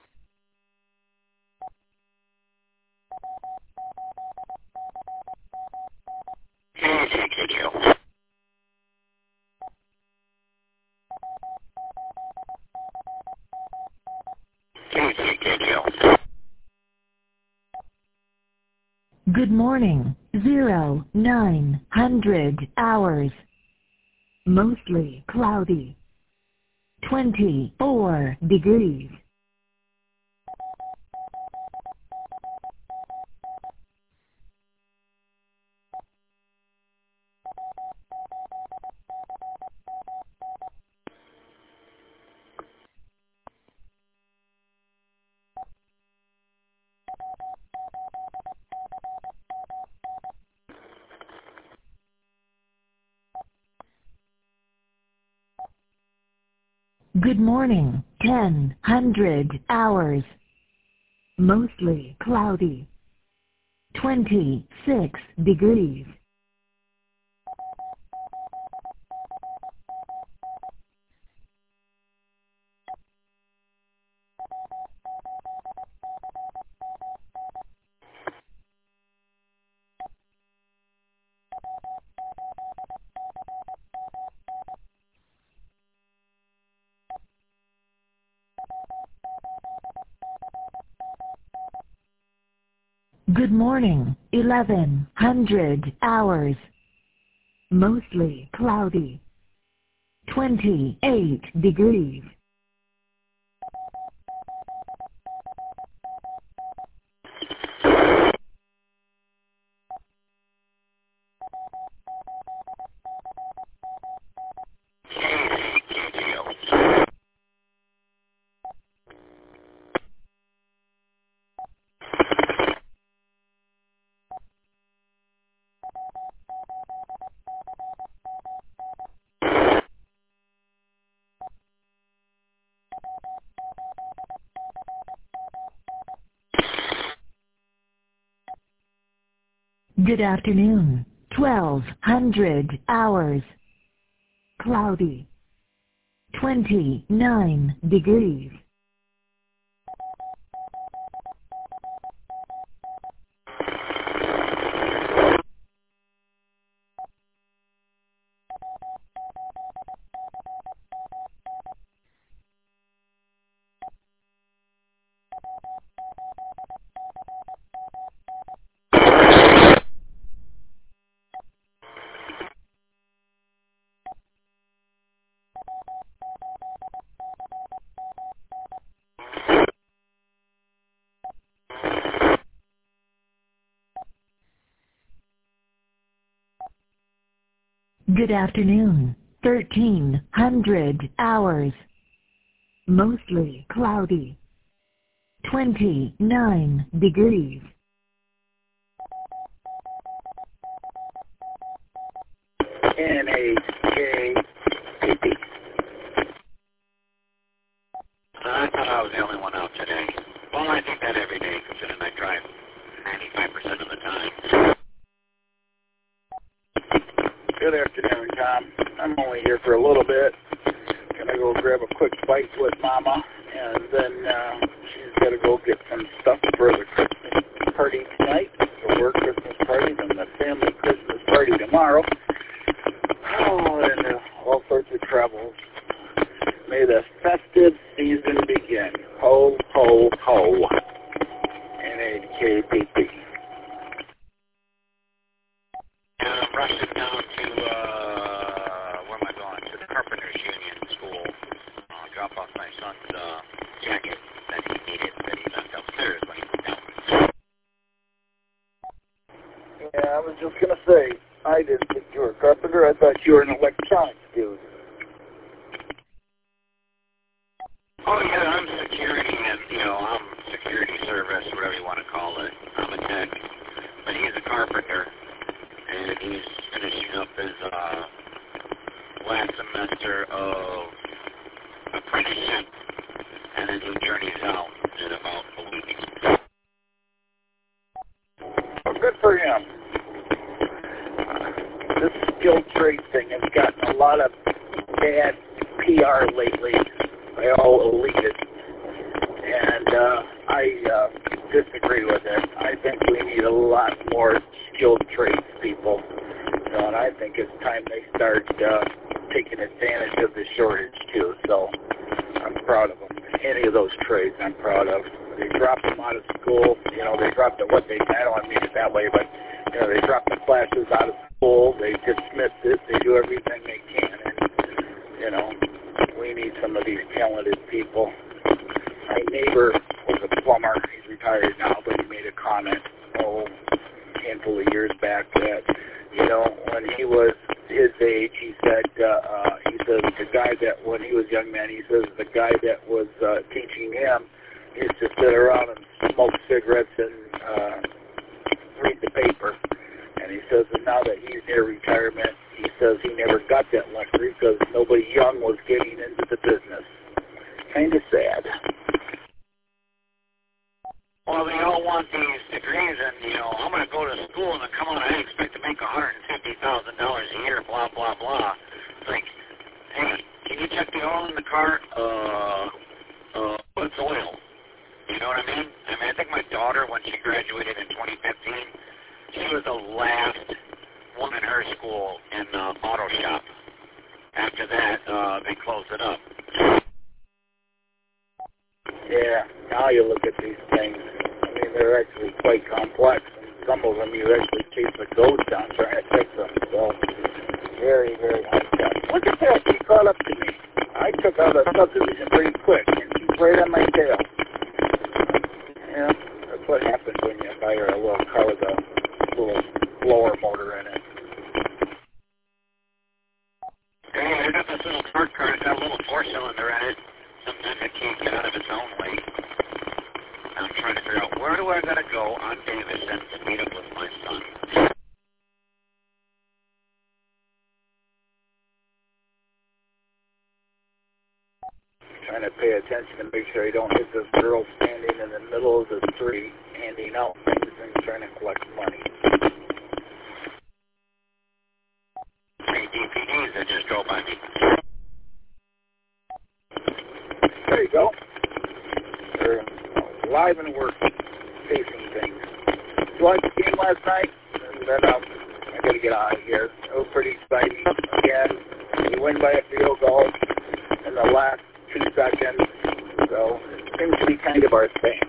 Good morning, zero, nine hundred hours. Mostly cloudy. twenty-four degrees. Good morning, ten hundred hours. Mostly cloudy. twenty-six degrees. Good morning, eleven hundred hours. Mostly cloudy. twenty-eight degrees. Good afternoon, twelve hundred hours. Cloudy. twenty-nine degrees. Good afternoon, thirteen hundred hours. Mostly cloudy. twenty-nine degrees. N A K P P. I thought I was the only one out today. Well, I think that every day, considering I drive ninety-five percent of the time. Good afternoon, Tom. I'm only here for a little bit. Gonna go grab a quick bite with Mama, and then uh, she's gotta go get some stuff for the Christmas party tonight, the work Christmas party, and the family Christmas party tomorrow. Oh, and uh, all sorts of travels. May the festive season begin. Ho, ho, ho. N A K P P. And I'm rushing down to, uh, where am I going? To the Carpenters Union School. I'll drop off my son's uh, jacket that he needed, that he left upstairs when he moved down. Yeah, I was just going to say, I didn't think you were a carpenter. I thought you were an electronics dude. Oh, yeah, I'm security, and, you know, I'm security service, whatever you want to call it. I'm a tech. But he's a carpenter, and he's finishing up his uh, last semester of apprenticeship, and then he journeys out in about a week. Well, good for him. This skilled trade thing has gotten a lot of bad P R lately by all elitists, and uh, I uh, disagree with it. I think we need a lot more skilled trades people, you know, and I think it's time they start uh, taking advantage of the shortage too. So I'm proud of them. Any of those trades, I'm proud of. They dropped them out of school. You know, they dropped the, what they. I don't mean it that way, but you know, they dropped the classes out of school. They dismissed it. They do everything they can, and you know, we need some of these talented people. My neighbor was a plumber. He's retired now, but he made a comment, oh, a handful of years back that, you know, when he was his age, he said, uh, uh, he says the guy that, when he was a young man, he says the guy that was uh, teaching him used to sit around and smoke cigarettes and uh, read the paper. And he says that now that he's near retirement, he says he never got that luxury because nobody young was getting into the business. Kind of sad. Well, they all want these degrees, and, you know, I'm going to go to school and come out, I expect to make one hundred fifty thousand dollars a year, blah, blah, blah. It's like, hey, can you check the oil in the car? Uh, uh, what's oil? You know what I mean? I mean, I think my daughter, when she graduated in twenty fifteen, she was the last one in her school in the auto shop. After that, uh, they closed it up. Yeah, now you look at these things. I mean, they're actually quite complex. And some of them you actually chase a ghost down trying to fix them. So, very, very high-tech. Look at that. She caught up to me. I took out a subdivision pretty quick, and she's right on my tail. Yeah, that's what happens when you buy her a little car with a little blower motor in it. Hey, I got this little smart car. It's got a little four-cylinder in it. Sometimes it can't get out of its own way. I'm trying to figure out where do I gotta go on Davison to meet up with my son. Trying to pay attention to make sure you don't hit this girl standing in the middle of the street, handing out things and trying to collect money. Three D P Ds that just drove by me. There you go. They're live and working, facing things. Did you watch the game last night? And then um, I got to get out of here. It was pretty exciting. Again, you win by a field goal in the last two seconds. So it seems to be kind of our thing.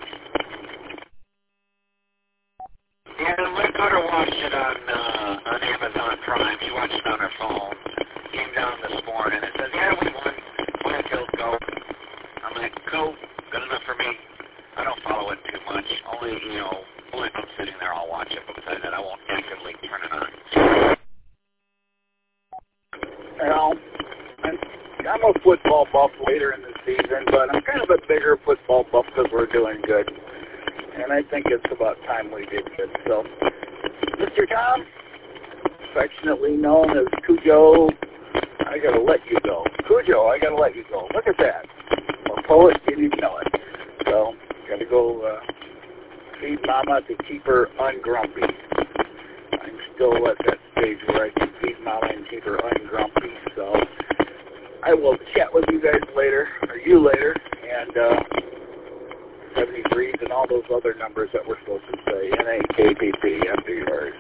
Yeah, my daughter watched it on uh, on Amazon Prime. She watched it on her phone. Came down this morning and says, "Yeah, we won. Win a field goal." I'm like, "Cool, good enough for me." I don't follow it too much. Only, you know, only if I'm sitting there, I'll watch it. But besides that, I won't actively turn it on. Well, I'm, I'm a football buff later in the season, but I'm kind of a bigger football buff because we're doing good. And I think it's about time we did good. So, Mister Tom, affectionately known as Cujo, I gotta let you go. Cujo, I gotta let you go. Look at that. A poet didn't even know it. So, gotta go uh, feed Mama to keep her ungrumpy. I'm still at that stage where I can feed Mama and keep her ungrumpy. So, I will chat with you guys later, or you later, and uh, seventy-threes and all those other numbers that we're supposed to say. N A K P P after yours.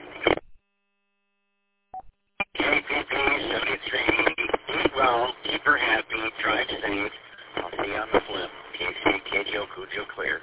K P P seventy-three, eat well, keep her happy, drive safe. I'll see you on the flip. K C, K J O, Cujo clear.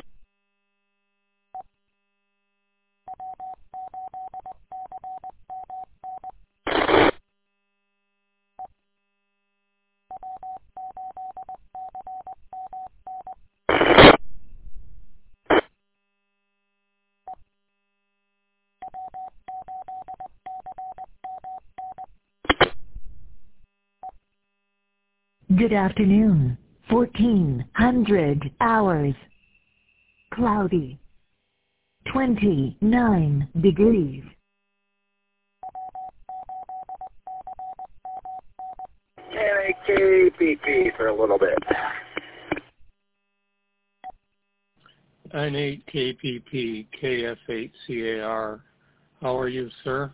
Good afternoon. fourteen hundred hours. Cloudy. twenty-nine degrees. N A K P P for a little bit. N eight K P P, K F eight C A R. How are you, sir?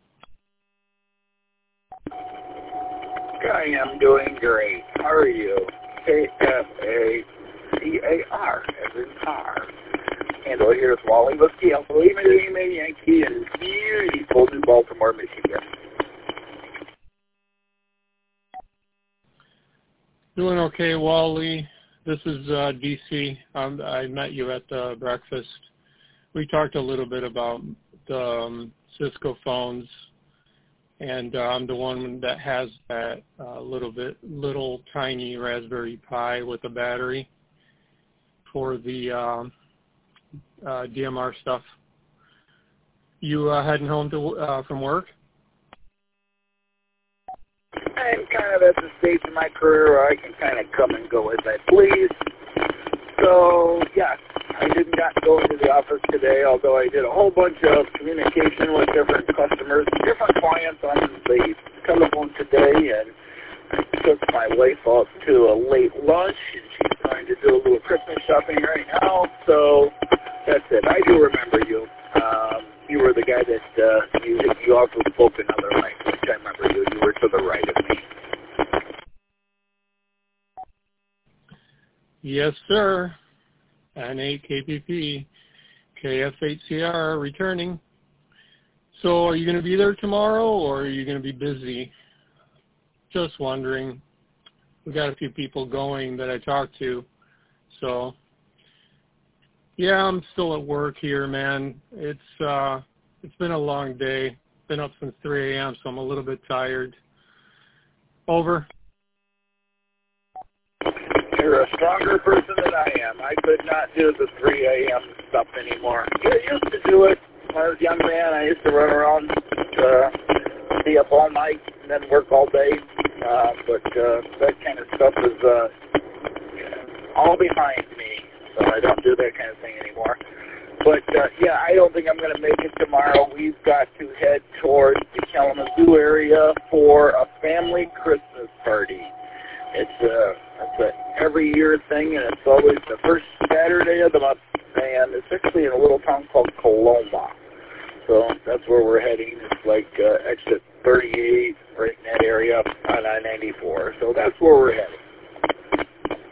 I am doing great. How are you? K F A C A R, as in car. And over here is Wally Whiskey, Alpha Lima, Lima, Yankee, and beautiful New Baltimore, Michigan. Doing okay, Wally. This is uh, D C. Um, I met you at the breakfast. We talked a little bit about the um, Cisco phones, and uh, I'm the one that has that uh, little bit, little tiny Raspberry Pi with a battery for the um, uh, D M R stuff. You uh, heading home to uh, from work? I'm kind of at the stage in my career where I can kind of come and go as I please. So, yes, I did not go into the office today, although I did a whole bunch of communication with different customers, different clients on the telephone today, and I took my wife out to a late lunch, and she's trying to do a little Christmas shopping right now, so that's it. I do remember you. Um, you were the guy that uh, you, you also spoke another language. I remember you. You were to the right of me. Yes, sir. N eight K P P, K F eight C R returning. So are you going to be there tomorrow, or are you going to be busy? Just wondering. We got a few people going that I talked to. So, yeah, I'm still at work here, man. It's uh, it's been a long day. Been up since three a.m., so I'm a little bit tired. Over. You're a stronger person than I am. I could not do the three a.m. stuff anymore. I used to do it when I was a young man. I used to run around, uh, stay up all night, and then work all day. Uh, but uh, that kind of stuff is uh, all behind me, so I don't do that kind of thing anymore. But, uh, yeah, I don't think I'm going to make it tomorrow. We've got to head towards the Kalamazoo area for a family Christmas party. It's a, it's a every year thing, and it's always the first Saturday of the month, and it's actually in a little town called Coloma. So that's where we're heading. It's like uh, exit thirty-eight, right in that area on I ninety-four. So that's where we're heading.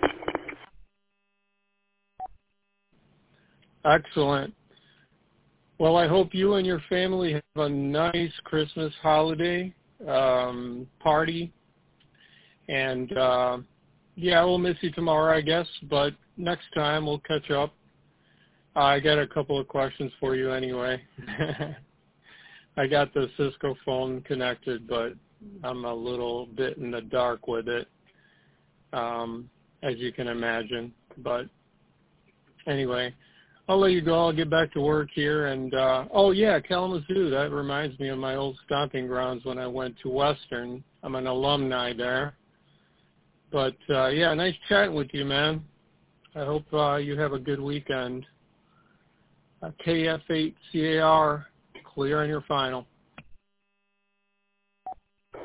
Excellent. Well, I hope you and your family have a nice Christmas holiday um, party. And, uh, yeah, we'll miss you tomorrow, I guess, but next time we'll catch up. I got a couple of questions for you anyway. I got the Cisco phone connected, but I'm a little bit in the dark with it, um, as you can imagine. But anyway, I'll let you go. I'll get back to work here. And, uh, oh, yeah, Kalamazoo. That reminds me of my old stomping grounds when I went to Western. I'm an alumni there. But, uh, yeah, nice chatting with you, man. I hope uh, you have a good weekend. Uh, K F eight C A R, clear on your final.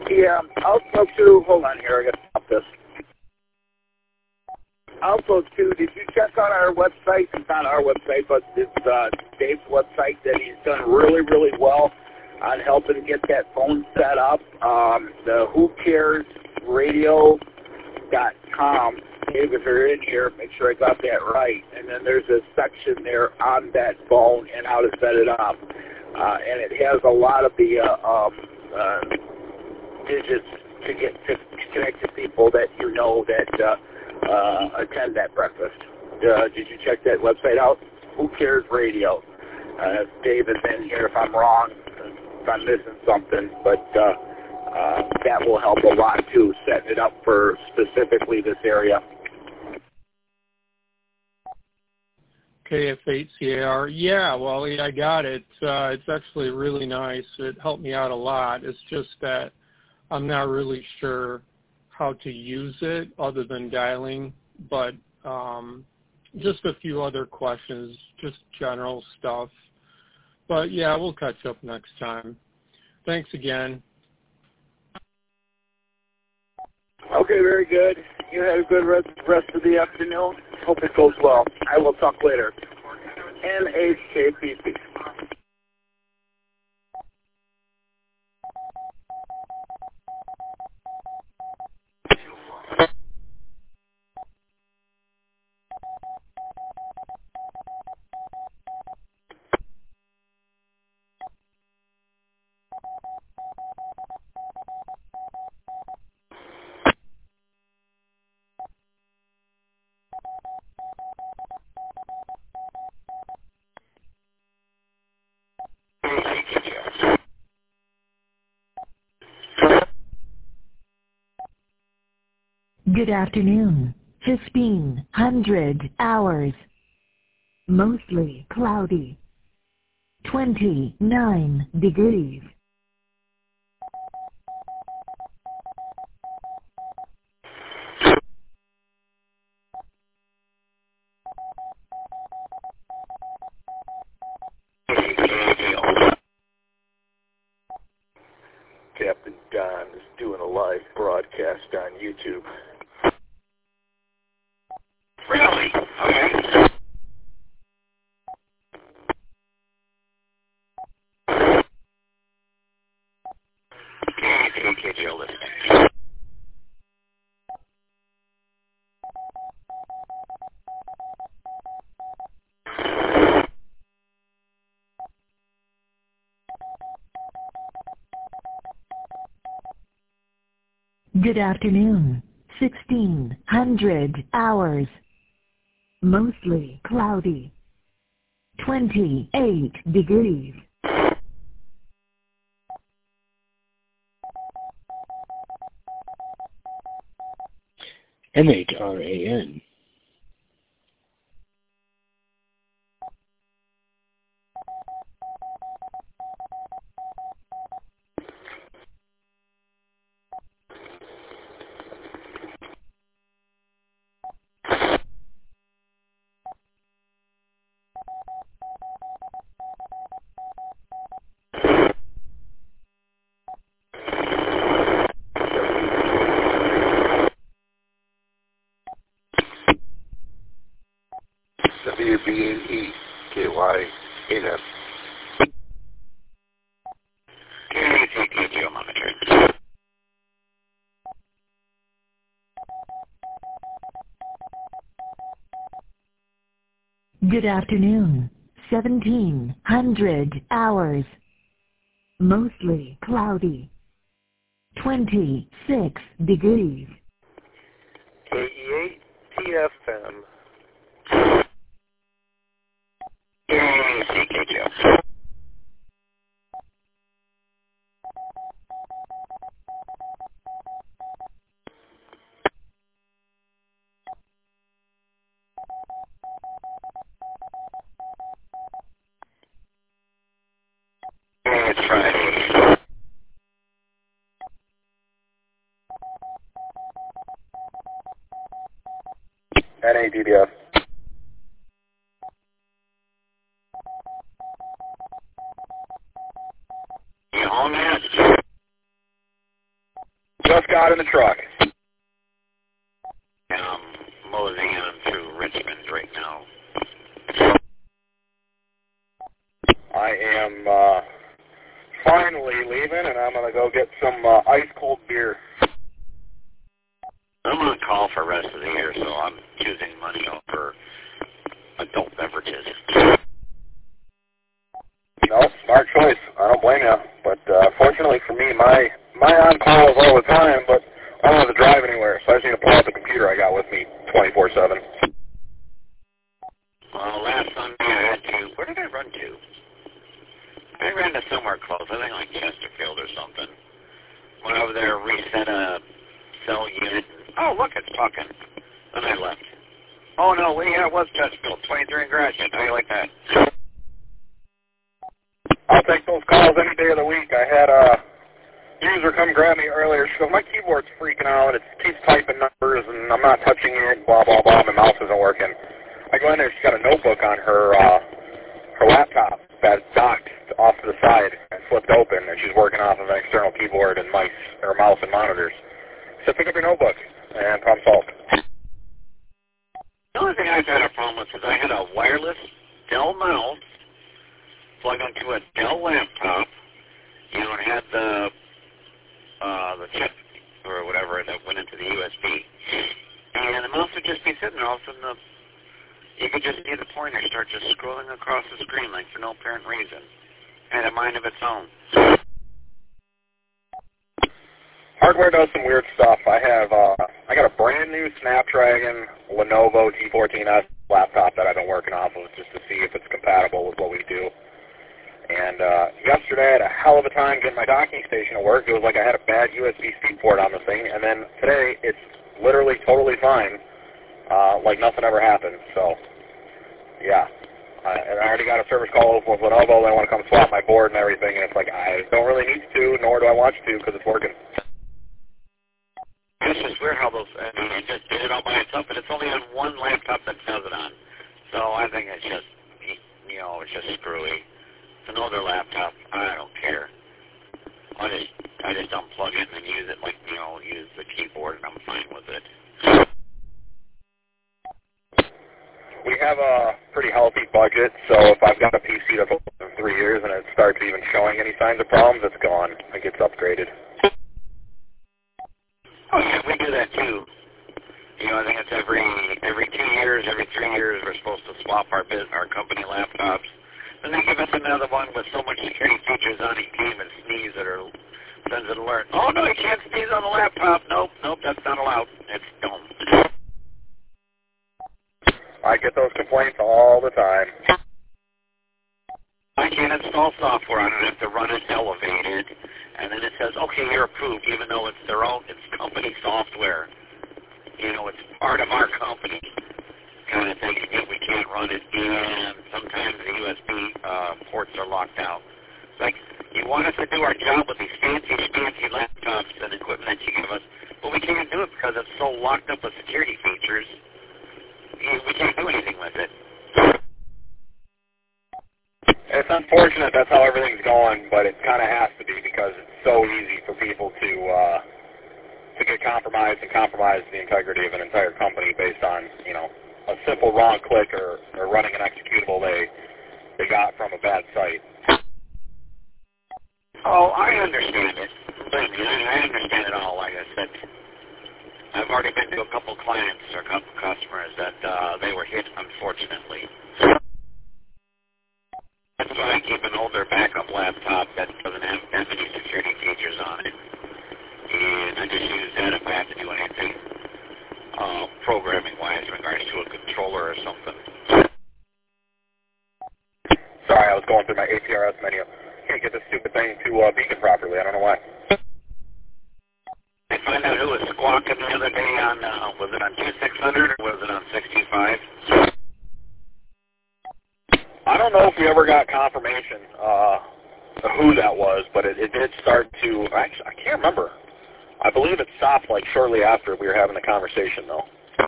Yeah, also too, hold on here, I got to stop this. Also too, did you check out our website? It's not our website, but it's uh, Dave's website that he's done really, really well on helping get that phone set up. Um, the who cares radio dot com. Dave, if you're in here, make sure I got that right. And then there's a section there on that phone and how to set it up. Uh, and it has a lot of the uh, um, uh, digits to get to connect to people that you know that uh, uh, attend that breakfast. Uh, did you check that website out? Who Cares Radio. Uh, Dave is in here if I'm wrong, if I'm missing something, but uh, uh, that will help a lot too, setting it up for specifically this area. K F eight C A R. Yeah, well, yeah, I got it. Uh, it's actually really nice. It helped me out a lot. It's just that I'm not really sure how to use it other than dialing, but um, just a few other questions, just general stuff. But, yeah, we'll catch up next time. Thanks again. Okay, very good. You have a good rest, rest of the afternoon. Hope it goes well. I will talk later. N H K P C. Good afternoon. fifteen hundred hours. Mostly cloudy. twenty-nine degrees. Captain Don is doing a live broadcast on YouTube. Really? Okay. Okay, okay, Joe, listen. Good afternoon. sixteen hundred hours. Mostly cloudy. twenty-eight degrees. M H R A N. W B N E K Y N S. K T K Joe monitoring. Good afternoon. seventeen hundred hours. Mostly cloudy. twenty-six degrees. K E eight T F M. K T K Joe. It's Friday. N A D B F. You on that? not in the truck. I'm moseying on through Richmond right now. I am uh, finally leaving, and I'm going to go get some uh, ice-cold beer. I'm on call for the rest of the year, so I'm choosing money over adult beverages. No, smart choice. I don't blame you. But uh, fortunately for me, my my on-call is all the time, but I don't have to drive anywhere, so I just need to pull out the computer I got with me twenty-four seven. Well, last Sunday I had to, where did I run to? I ran to somewhere close, I think like Chesterfield or something. Went over there, reset a cell unit. Oh, look, it's talking. Then I left. Oh, no, well, yeah, it was Chesterfield, twenty-three in Gratiot. How do you like that? I'll take those calls any day of the week. I had a user come grab me earlier. She goes, my keyboard's freaking out. It keeps typing numbers, and I'm not touching it, blah, blah, blah. My mouse isn't working. I go in there. She's got a notebook on her uh, her laptop that's docked off to the side and flipped open, and she's working off of an external keyboard and mice, or mouse and monitors. So pick up your notebook, and problem solved. The only thing I've had a problem with is I had a wireless Dell mouse plug into a Dell laptop, you know, and had the uh, the chip or whatever that went into the U S B. And the mouse would just be sitting there, all of a sudden the, you could just see the pointer start just scrolling across the screen like for no apparent reason. It had a mind of its own. Hardware does some weird stuff. I have, uh, I got a brand new Snapdragon Lenovo G fourteen S laptop that I've been working off of just to see if it's compatible with what we do. And uh, yesterday I had a hell of a time getting my docking station to work. It was like I had a bad U S B C port on the thing. And then today it's literally totally fine, uh, like nothing ever happened. So, yeah. I, and I already got a service call with Lenovo. They want to come swap my board and everything. And it's like, I don't really need to, nor do I want you to, because it's working. It's just weird how those, I mean, it just did it all by itself, but it's only on one laptop that does it on. So I think it's just, you know, it's just screwy. It's an older laptop. I don't care. I just, I just unplug it and use it like, you know, use the keyboard, and I'm fine with it. We have a pretty healthy budget, so if I've got a P C that's open in three years and it starts even showing any signs of problems, it's gone. It gets upgraded. Oh, yeah, we do that too. You know, I think it's every every two years, every three years, we're supposed to swap our business, our company laptops. And they give us another one with so much security features on it, you can't even sneeze it or sends an alert. Oh, no, you can't sneeze on the laptop. Nope, nope, that's not allowed. It's dumb. I get those complaints all the time. I can't install software on it. I have to run it elevated. And then it says, okay, you're approved, even though it's their own, it's company software. You know, it's part of our company kind of thing. Yet we can't run it. And sometimes the U S B uh, ports are locked out. It's like, you want us to do our job with these fancy, fancy laptops and equipment that you give us, but we can't do it because it's so locked up with security features. We can't do anything with it. It's unfortunate that's how everything's going, but it kind of has to be because it's so easy for people to uh, to get compromised and compromise the integrity of an entire company based on, you know, a simple wrong click or, or running an executable they they got from a bad site. Oh, I understand it. Believe me, I understand it all. Like I said, I've already been to a couple clients or a couple customers that uh, they were hit, unfortunately. That's why I keep an older backup laptop that doesn't have that many security features on it. And I just use that if I have to do anything uh, programming-wise in regards to a controller or something. Sorry, I was going through my A T R S menu. Can't get this stupid thing to uh, beacon properly. I don't know why. I found out who was squawking the other day on, uh, was it on twenty-six hundred or was it on six two five? I don't know if we ever got confirmation uh, of who that was, but it, it did start to, actually, I can't remember. I believe it stopped like shortly after we were having the conversation, though.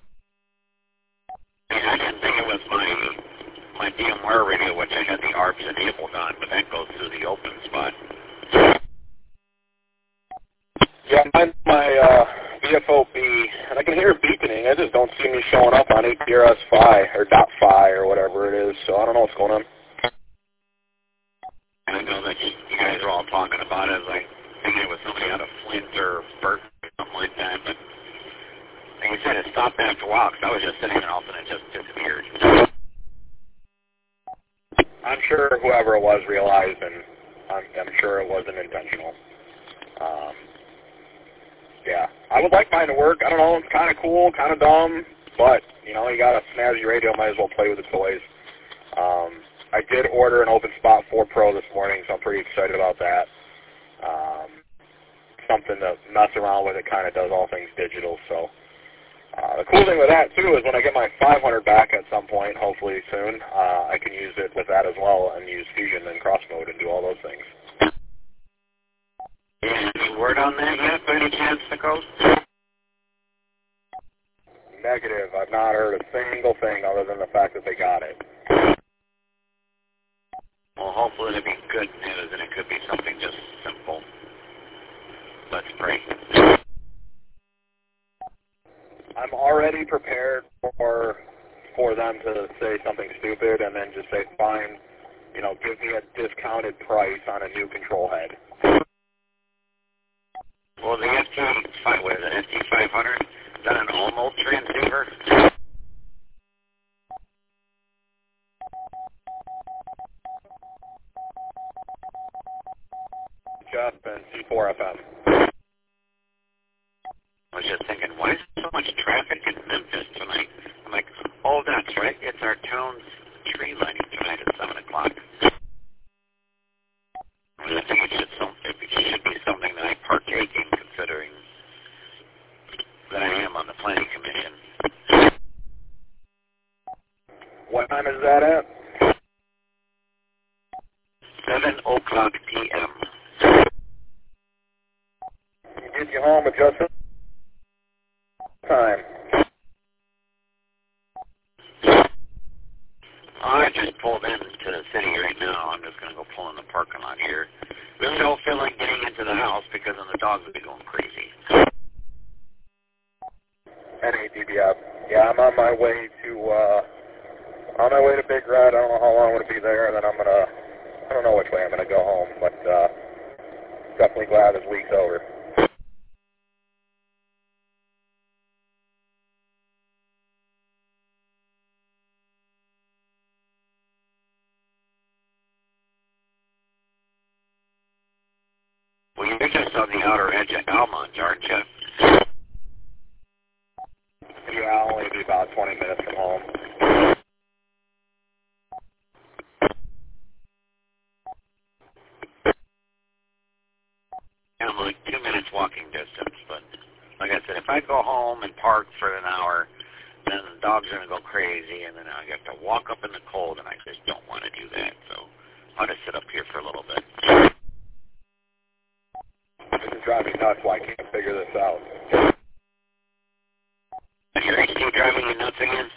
Yeah, I didn't think it was my my VMware radio, which I had the A R Ps enabled on, but that goes through the open spot. Yeah, mine's my uh, V F O B, and I can hear it beeping. I just don't see me showing up on A T R S five or dot five or whatever it is, so I don't know what's going on. I know that you, you guys are all talking about it. I was like thinking it was somebody out of Flint or Burton or something like that, but like you said, it stopped after a while because I was just sitting there all of a sudden it just disappeared. I'm sure whoever it was realized, and I'm, I'm sure it wasn't intentional. Um, yeah, I would like mine to work. I don't know, it's kind of cool, kind of dumb, but, you know, you got a snazzy radio, might as well play with the toys. Um, I did order an OpenSpot four Pro this morning, so I'm pretty excited about that. Um, something to mess around with. It kind of does all things digital, so... Uh, the cool thing with that, too, is when I get my five hundred back at some point, hopefully soon, uh, I can use it with that as well and use Fusion and Cross Mode and do all those things. Any word on that yet, by any chance, Nicole? Negative. I've not heard a single thing other than the fact that they got it. Well, hopefully it'll be good news, and it could be something just simple. Let's pray. I'm already prepared for for them to say something stupid and then just say, fine, you know, give me a discounted price on a new control head. Well, the F T five, what is it, F T five hundred? Is that an all-mode transceiver? Just and C four F M. I was just thinking, why is there so much traffic in Memphis tonight? I'm like, oh, that's right. It's our town's tree lighting tonight at seven o'clock. I mean, I think it should, some, it should be something that I partake in, considering that I am on the planning commission. What time is that at? seven o'clock p m Get you home at just time. I just pulled into the city right now. I'm just going to go pull in the parking lot here. Really don't feel like getting into the house because then the dogs will be going crazy. N A D B F. Yeah, I'm on my way to, uh, on my way to Big Red. I don't know how long I'm going to be there, and then I'm going to, I don't know which way I'm going to go home, but, uh, definitely glad this week's over. Well, you're just on the outer edge of Almont, aren't you? Yeah, I'll only be about twenty minutes from home. I'm like two minutes walking distance, but like I said, if I go home and park for an hour, then the dogs are going to go crazy, and then I have to walk up in the cold, and I just don't want to do that, so I'll just sit up here for a little bit. This is driving me nuts why I can't figure this out. Is your H D driving you nuts again?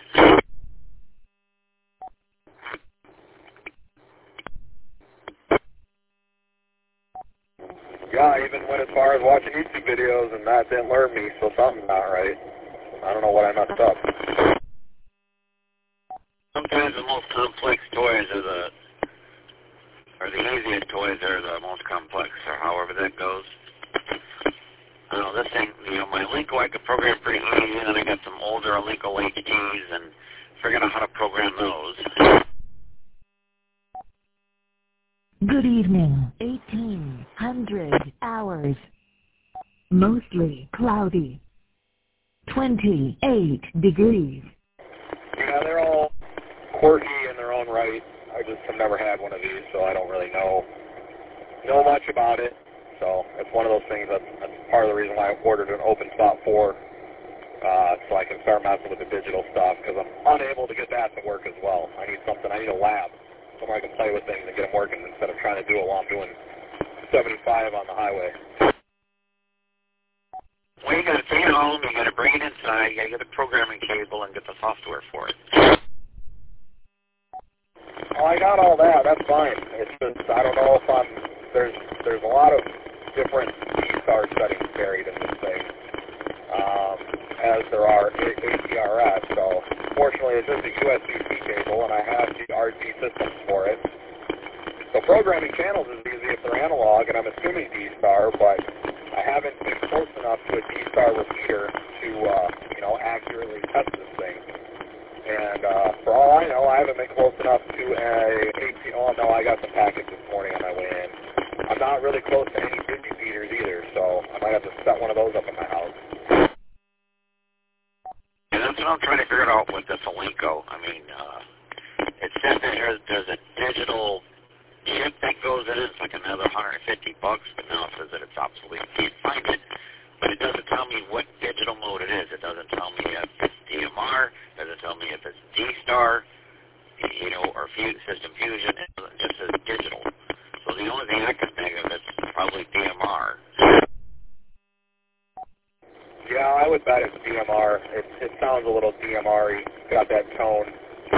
Yeah, I even went as far as watching YouTube videos, and that didn't learn me, so something's not right. I don't know what I messed up. Sometimes the most complex toys are the, or the easiest toys are the most complex, or however that goes. I don't know, this thing, you know, my Linko I could program pretty easy, and then I got some older Linko H Ds, and figuring out how to program those. Good evening. eighteen hundred hours. Mostly cloudy. twenty-eight degrees. Yeah, they're all quirky in their own right. I just have never had one of these, so I don't really know know much about it. So it's one of those things that's, that's part of the reason why I ordered an OpenSpot four, uh, so I can start messing with the digital stuff, because I'm unable to get that to work as well. I need something, I need a lab, somewhere I can play with things and get them working instead of trying to do it while I'm doing seventy-five on the highway. Well, you got to take it home, you got to bring it inside, you got to get the programming cable and get the software for it. Oh, I got all that. That's fine. It's just I don't know if I'm there's there's a lot of different D-Star settings buried in this thing, um, as there are A T R S. So fortunately, it's just a U S B C cable, and I have the R G systems for it. So programming channels is easy if they're analog, and I'm assuming D-Star, but I haven't been close enough to a D-Star repeater to, uh, you know, accurately test this thing. And uh, for all I know, I haven't been close enough to a A T. Oh no, I got some packets this morning on my way in. I'm not really close to any Digi feeders either, so I might have to set one of those up in my house. And that's what I'm trying to figure out with this Alinco. I mean, uh, it says that there's, there's a digital chip that goes in it. It's like another one hundred fifty bucks, but now it says that it's obsolete. Can't find it, but it doesn't tell me what digital mode it is. It doesn't tell me if it's D M R. It doesn't tell me if it's D-Star, you know, or System Fusion. It just says digital. So the only thing I can think of is probably D M R. Yeah, I would bet it's D M R. It, it sounds a little D M R-y. Got that tone.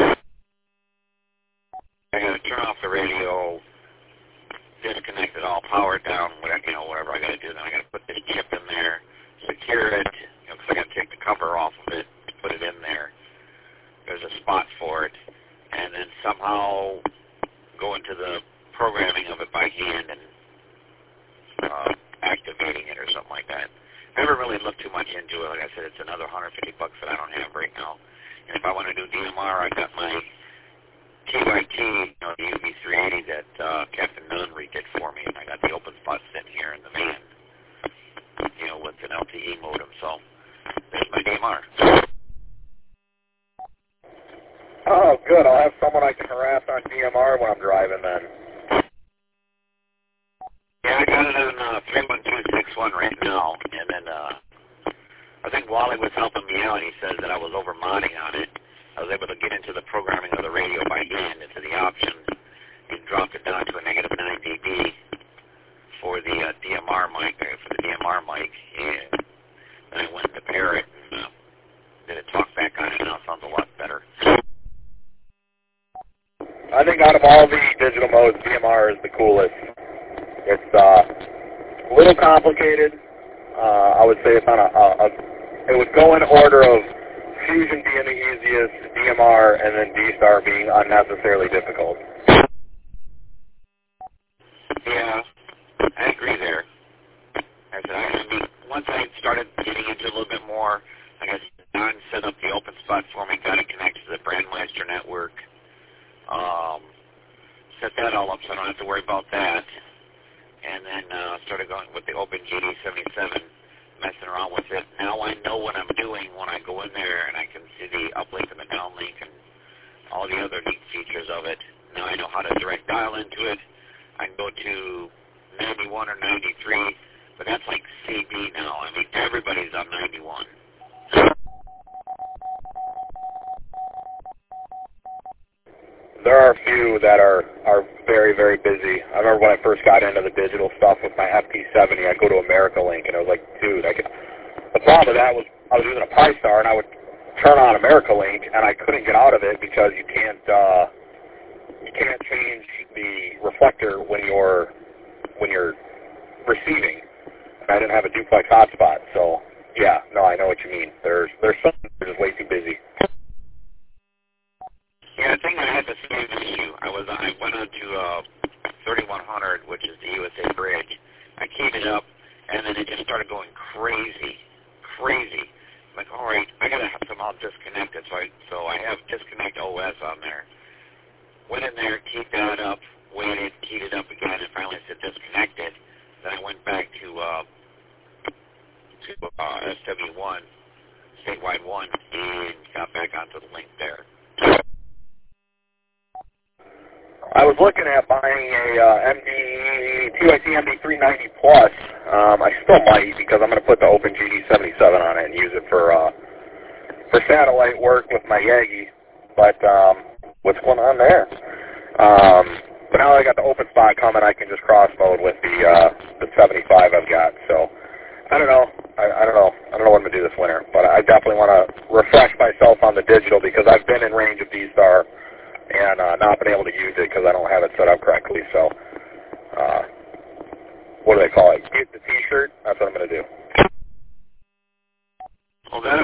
I gotta turn off the radio, disconnect it all, power it down, whatever, you know, whatever I gotta do. Then I gotta put this chip in there, secure it, you know, because I gotta take the cover off of it, put it in there. There's a spot for it, and then somehow go into the programming of it by hand and uh, activating it or something like that. Never really looked too much into it. Like I said, it's another one hundred fifty bucks that I don't have right now. And if I want to do D M R, I got my T Y T, you know, the U B three eighty that uh, Captain Nunn redid for me, and I got the open spot sitting here in the van, you know, with an L T E modem. So there's my D M R. Oh, good. I'll have someone I can harass on D M R when I'm driving then. Yeah, I got it on uh, three one two six one right now, and then uh, I think Wally was helping me out. He says that I was over modding on it. I was able to get into the programming of the radio by hand, into the options, and dropped it down to a negative nine dB for the uh, D M R mic, uh, for the D M R mic, and then I went to pair it, and uh, did a talk back on it, and now it sounds a lot better. I think out of all the digital modes, D M R is the coolest. It's uh, a little complicated. Uh, I would say it's on a, a, a, it would go in order of Fusion being the easiest, D M R, and then D-Star being unnecessarily difficult. Yeah, I agree there. I said, I mean, once I started getting into a little bit more, I got Don set up the open spot for me, got it connected to the Brandmeister network, um, set that all up so I don't have to worry about that, and then uh, started going with the Open G D seventy-seven, messing around with it. Now I know what I'm doing when I go in there, and I can see the uplink and the downlink and all the other neat features of it. Now I know how to direct dial into it. I can go to ninety-one or ninety-three, but that's like C B now. I mean, everybody's on ninety-one. There are a few that are, are very, very busy. I remember when I first got into the digital stuff with my F P seventy, I'd go to AmericaLink, and I was like, dude, I could... The problem with that was I was using a Pi-Star, and I would turn on AmericaLink, and I couldn't get out of it because you can't uh, you can't change the reflector when you're when you're receiving. And I didn't have a duplex hotspot, so yeah, no, I know what you mean. There's there's some that are just way too busy. Yeah, I think I had the same issue. I was I went on to uh, thirty-one hundred, which is the U S A bridge. I keyed it up, and then it just started going crazy, crazy. I'm like, all right, I gotta have somehow disconnect it. So I so I have disconnect O S on there. Went in there, keyed that up, waited, keyed it up again, and finally said disconnect it. Then I went back to uh, to uh, S W one, statewide one, and got back onto the link there. I was looking at buying a uh, M D T Y T M D three ninety Plus. Um, I still might because I'm going to put the Open G D seventy-seven on it and use it for uh, for satellite work with my Yagi. But um, what's going on there? Um, but now that I got the open spot coming, I can just cross mode with the uh, the seventy-five I've got. So I don't know. I, I don't know. I don't know what I'm going to do this winter. But I definitely want to refresh myself on the digital because I've been in range of D-Star and uh, not been able to use it because I don't have it set up correctly. So, uh, what do they call it? Get the T-shirt? That's what I'm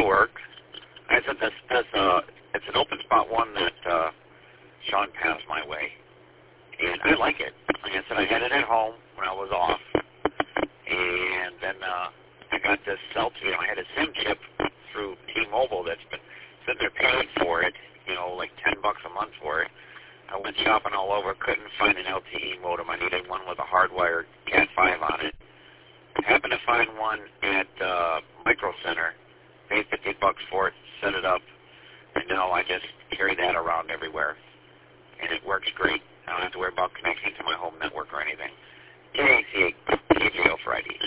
work. I said, this, this, uh, it's an open spot one that uh, Sean passed my way. And I like it. Like I said, I had it at home when I was off. And then uh, I got this cell, you know, I had a SIM chip through T-Mobile that's been, since they're paying for it, you know, like ten bucks a month for it. I went shopping all over, couldn't find an L T E modem. I needed one with a hardwired Cat five on it. Happened to find one at uh, Micro Center, paid fifty bucks for it, set it up, and now I just carry that around everywhere. And it works great. I don't have to worry about connecting to my home network or anything. K A C K J O Friday.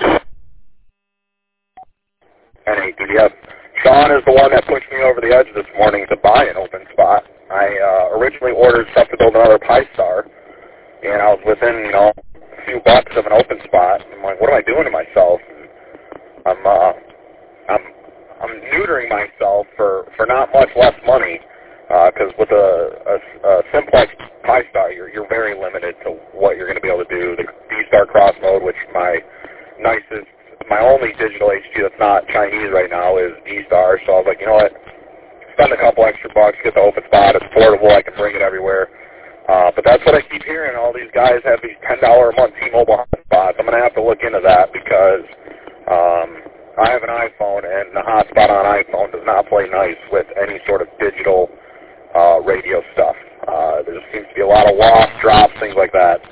N A D F. Sean is the one that pushed me over the edge this morning to buy an open spot. I uh, originally ordered stuff to build another Pi-Star, and I was within, you know, a few bucks of an open spot. I'm like, what am I doing to myself? I'm, uh, I'm, I'm neutering myself for, for not much less money, because uh, with a, a, a simplex Pi-Star, you're, you're very limited to what you're going to be able to do. The D-Star cross mode, which my nicest, my only digital H D that's not Chinese right now is D-Star, so I was like, you know what, spend a couple extra bucks, get the open spot, it's portable, I can bring it everywhere. Uh, but that's what I keep hearing, all these guys have these ten dollars a month T-Mobile hotspots. I'm going to have to look into that because um, I have an iPhone, and the hotspot on iPhone does not play nice with any sort of digital uh, radio stuff. Uh, there just seems to be a lot of loss, drops, things like that.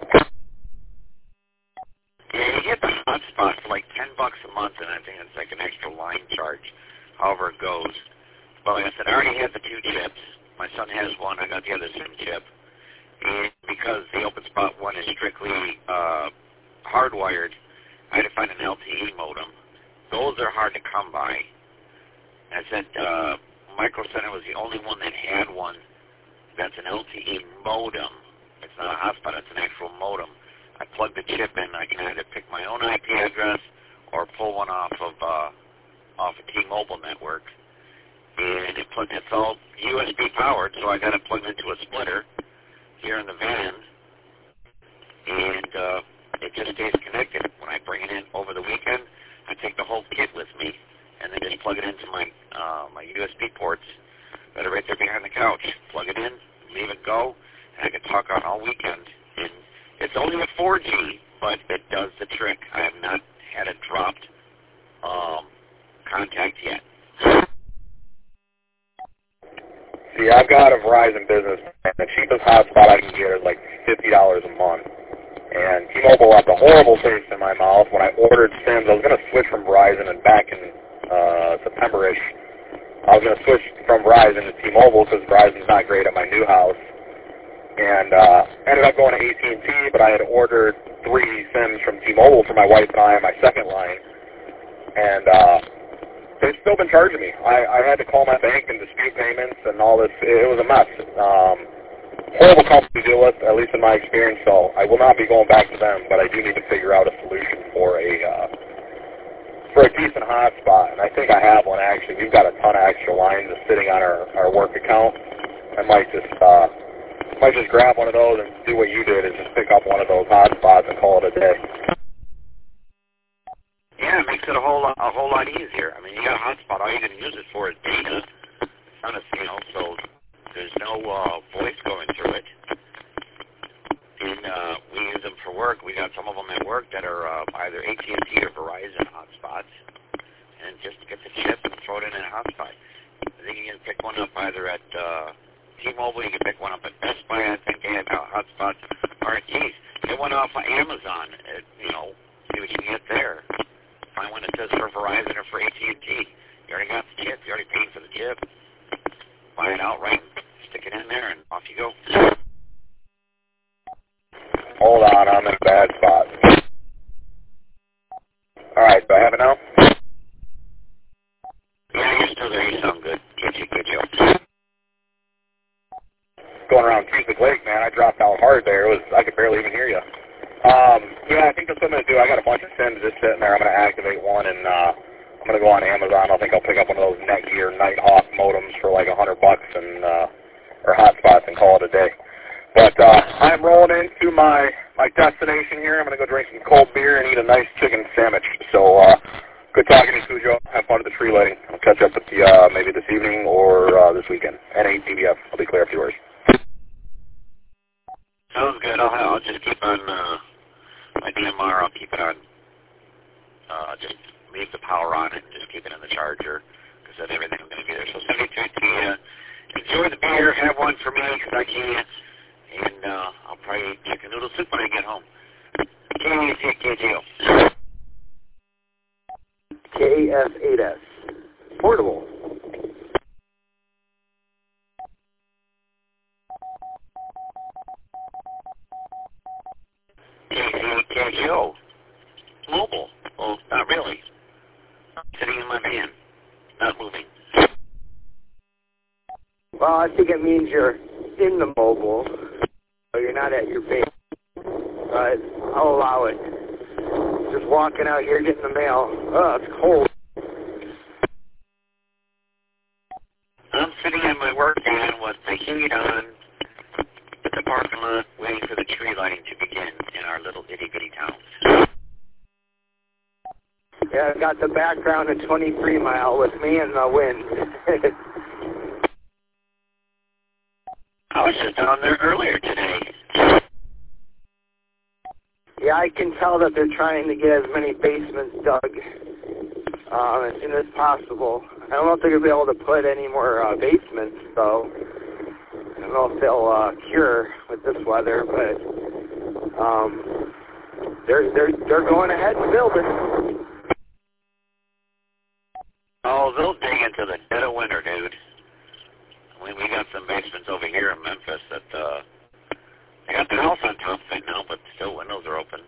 Yeah, you get the hotspot for like ten bucks a month, and I think it's like an extra line charge, however it goes. But like I said, I already had the two chips. My son has one. I got the other SIM chip. And because the open spot one is strictly uh, hardwired, I had to find an L T E modem. Those are hard to come by. I said uh, Micro Center was the only one that had one that's an L T E modem. It's not a hotspot, it's an actual modem. I plug the chip in, I can either pick my own I P address or pull one off of uh, off a T-Mobile network. And it plug, it's all U S B powered, so I got it plugged into a splitter here in the van, and uh, it just stays connected. When I bring it in over the weekend, I take the whole kit with me, and then just plug it into my uh, my U S B ports that are right there behind the couch. Plug it in, leave it go, and I can talk on all weekend. And it's only a four G, but it does the trick. I have not had it dropped um, contact yet. See, I've got a Verizon business, and the cheapest hotspot I can get is like fifty dollars a month. And T-Mobile left a horrible taste in my mouth when I ordered SIMs. I was going to switch from Verizon, and back in uh, September-ish, I was going to switch from Verizon to T-Mobile because Verizon's not great at my new house. And uh, ended up going to A T and T, but I had ordered three SIMs from T-Mobile for my wife and I on my second line. And uh, they've still been charging me. I, I had to call my bank and dispute payments and all this. It was a mess. Um, horrible company to deal with, at least in my experience, so I will not be going back to them, but I do need to figure out a solution for a uh, for a decent hotspot. And I think I have one, actually. We've got a ton of extra lines sitting on our, our work account. I might just... Uh, might just grab one of those and do what you did, is just pick up one of those hotspots and call it a day. Yeah, it makes it a whole lot, a whole lot easier. I mean, you got a hotspot, all you're going to use it for is data. It's not a, you know, so there's no uh, voice going through it. And uh, we use them for work. We got some of them at work that are uh, either A T and T or Verizon hotspots. And just get the chip and throw it in a hotspot. I think you can pick one up either at... Uh, T-Mobile, you can pick one up at Best Buy. I think they have hotspots. Or, geez, get one off of Amazon. It, you know, see what you can get there. Find one that says for Verizon or for A T and T. You already got the chip. You already paid for the chip. Buy it outright, stick it in there, and off you go. Hold on, I'm in a bad spot. All right, do I have it now? Yeah, you're still there. You sound good. Get you, get you. Going around Cusick Lake, man, I dropped out hard there. It was I could barely even hear you. Um, yeah, I think that's what I'm going to do. I got a bunch of SIMs just sitting there. I'm going to activate one, and uh, I'm going to go on Amazon. I think I'll pick up one of those Netgear Nighthawk modems for like a hundred bucks and uh, or hotspots and call it a day. But uh, I'm rolling into my my destination here. I'm going to go drink some cold beer and eat a nice chicken sandwich. So uh, good talking to you, Cujo. Have fun at the tree lighting. Okay. catch up with you uh, maybe this evening or uh, this weekend. N eight D B F. I'll be clear after yours. Sounds good. I'll, I'll just keep on uh, my D M R. I'll keep it on. Uh, just leave the power on it and just keep it in the charger because then everything's going to be there. So seventy-two to you. Enjoy the beer. Have one for me because I can. And uh, I'll probably eat chicken noodle soup when I get home. K C K G O. K F eight S. Portable. K C K G O. Mobile. Well, not really. Sitting in my van. Not moving. Well, I think it means you're in the mobile. So you're not at your base. But I'll allow it. Just walking out here getting the mail. Oh, it's cold. I'm sitting in my work van with the heat on at the parking lot waiting for the tree lighting to begin in our little itty-bitty town. Yeah, I've got the background of twenty-three mile with me in the wind. I was just down there earlier today. Yeah, I can tell that they're trying to get as many basements dug uh, as soon as possible. I don't know if they're going to be able to put any more uh, basements, though. I don't know if they'll uh, cure with this weather, but um, they're they're they're going ahead and building. Oh, they'll dig into the dead of winter, dude. We we got some basements over here in Memphis that uh, they got the house on top of it now, but still windows are open.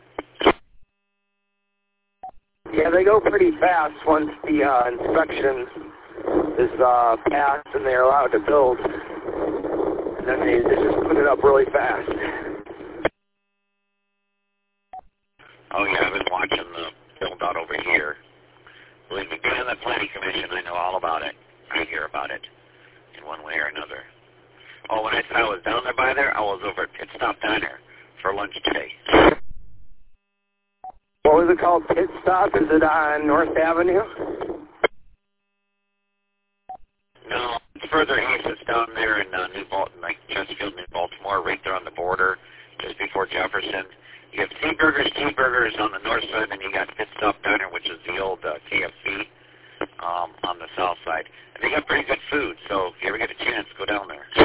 Yeah, they go pretty fast once the uh, inspection is uh, passed and they're allowed to build. And then they, they just put it up really fast. Oh, yeah, I've been watching the build-out over here. Believe me, being on the planning commission, I know all about it. I hear about it in one way or another. Oh, when I said I was down there by there, I was over at Pit Stop Diner for lunch today. What was it called? Pit Stop? Is it on North Avenue? No, it's further east. It's down there in uh, New Baltimore, like Chesterfield, New Baltimore, right there on the border, just before Jefferson. You have Seaburgers, Cheeseburgers on the north side, and you got Pit Stop Diner, which is the old uh, K F C um, on the south side. And they got pretty good food, so if you ever get a chance, go down there.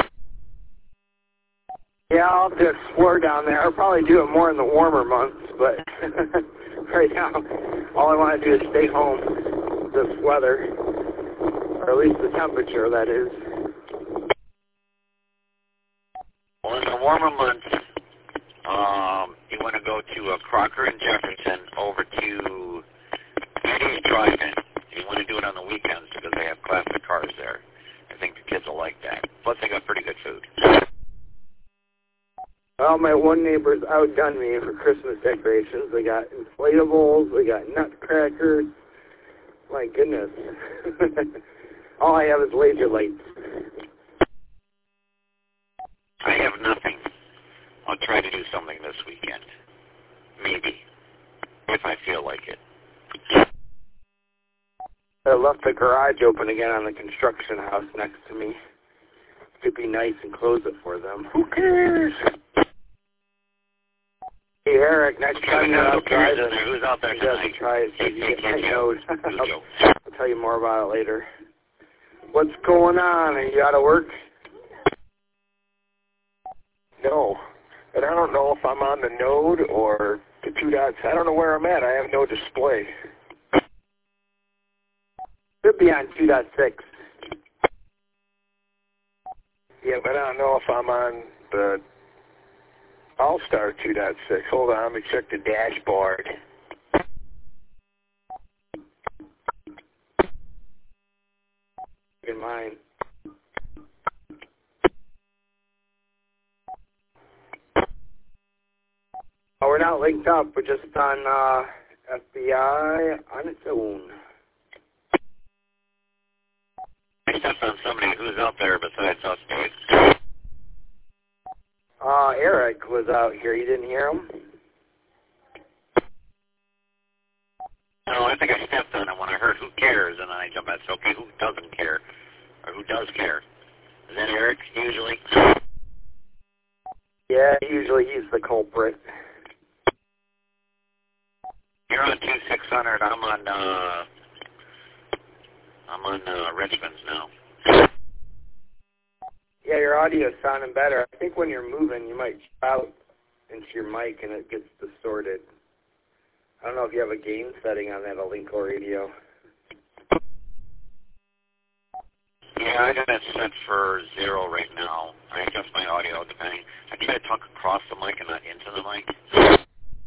Yeah, I'll have to explore down there. I'll probably do it more in the warmer months, but right now, all I want to do is stay home with this weather, or at least the temperature, that is. Well, in the warmer months, um, you want to go to uh, Crocker and Jefferson over to Eddie's Drive-In. You want to do it on the weekends because they have classic cars there. I think the kids will like that. Plus, they got pretty good food. Well, my one neighbor's outdone me for Christmas decorations. They got inflatables, they got nutcrackers. My goodness. All I have is laser lights. I have nothing. I'll try to do something this weekend. Maybe. If I feel like it. I left the garage open again on the construction house next to me. Could be nice and close it for them. Who cares? Hey, Eric, next time you're out driving, who's out there you got to try it so you get my note. I'll, I'll tell you more about it later. What's going on? Are you out of work? No. And I don't know if I'm on the node or the two dots. I don't know where I'm at. I have no display. Should be on two point six. Yeah, but I don't know if I'm on the All-Star two point six. Hold on, let me check the dashboard. In mine. Oh, we're not linked up. We're just on uh, F B I on its own. I stepped on somebody who's out there besides us, Dave. Uh, Eric was out here. You didn't hear him? No, I think I stepped on him when I heard who cares? And then I jump back and say, okay, who doesn't care? Or who does care? Is that Eric, usually? Yeah, usually he's the culprit. You're on two six hundred. I'm on, uh, I'm on uh, Richmond's now. Yeah, your audio's sounding better. I think when you're moving, you might shout into your mic and it gets distorted. I don't know if you have a gain setting on that Alinco radio. Yeah, I got it set for zero right now. I adjust my audio depending. I try to talk across the mic and not into the mic.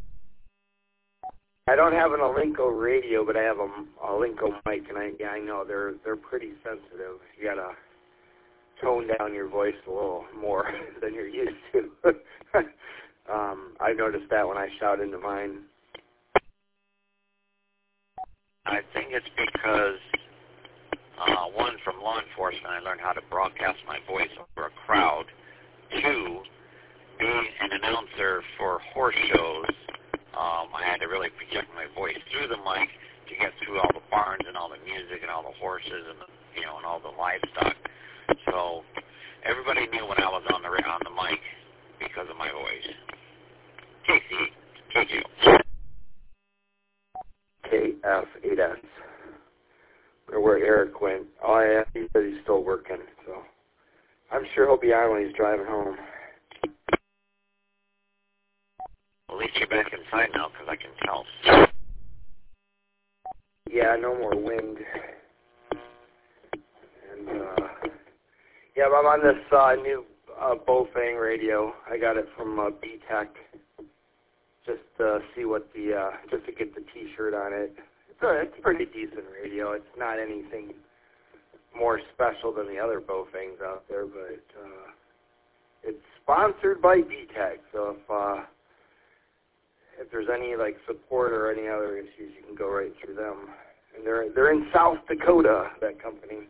I don't have an Alinco radio, but I have a, a Alinco mic, and I yeah, I know they're they're pretty sensitive. You gotta tone down your voice a little more than you're used to. um, I noticed that when I shout into mine. I think it's because, uh, one, from law enforcement, I learned how to broadcast my voice over a crowd. Two, being an announcer for horse shows, um, I had to really project my voice through the mic to get through all the barns and all the music and all the horses and, the, you know, and all the livestock. So everybody knew when I was on the on the mic because of my voice. K C, K Q. K F eight S. Or where Eric went. Oh, yeah, he said he's still working, so I'm sure he'll be on when he's driving home. Well, at least you're back inside now because I can tell. Yeah, no more wind. And, uh, yeah, I'm on this uh, new uh, Bofang radio. I got it from uh, B-Tech. Just to see what the, uh, just to get the T-shirt on it. It's a, it's a pretty decent radio. It's not anything more special than the other Bofangs out there, but uh, it's sponsored by B-Tech. So if uh, if there's any like support or any other issues, you can go right through them. And they're they're in South Dakota, that company.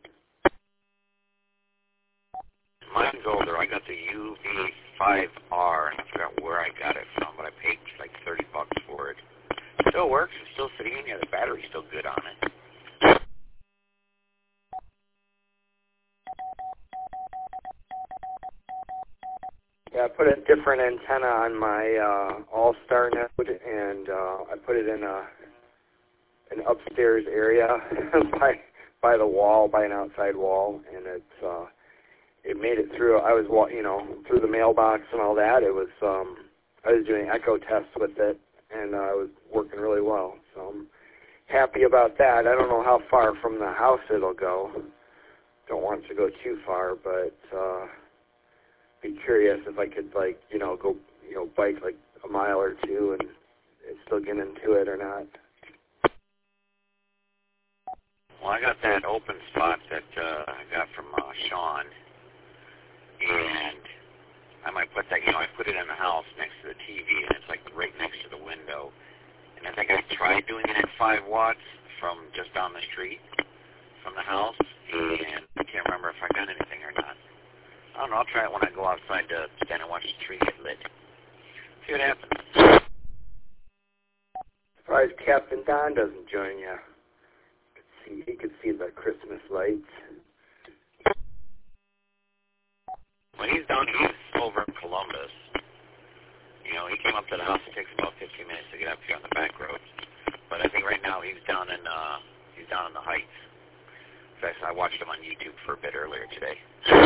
Mine's older. I got the U V five R, and I forgot where I got it from, but I paid like thirty bucks for it. It still works. It's still sitting in here. The battery's still good on it. Yeah, I put a different antenna on my uh, All-Star node, and uh, I put it in a an upstairs area by by the wall, by an outside wall, and it's uh, it made it through. I was, you know, through the mailbox and all that. It was um, I was doing echo tests with it, and uh, it was working really well. So I'm happy about that. I don't know how far from the house it'll go. Don't want it to go too far, but. Uh, Be curious if I could, like, you know, go, you know, bike like a mile or two and still get into it or not. Well, I got that open spot that uh, I got from uh, Sean, and I might put that, you know, I put it in the house next to the T V, and it's like right next to the window. And I think I tried doing it at five watts from just down the street from the house, and I can't remember if I got anything or not. I don't know, I'll try it when I go outside to stand and watch the tree get lit. See what happens. Surprised Captain Don doesn't join you. See, he could see the Christmas lights. Well, he's down, he's over in Columbus. You know, he came up to the house. It takes about fifteen minutes to get up here on the back road. But I think right now he's down in, uh, he's down in the Heights. In fact, I watched him on YouTube for a bit earlier today.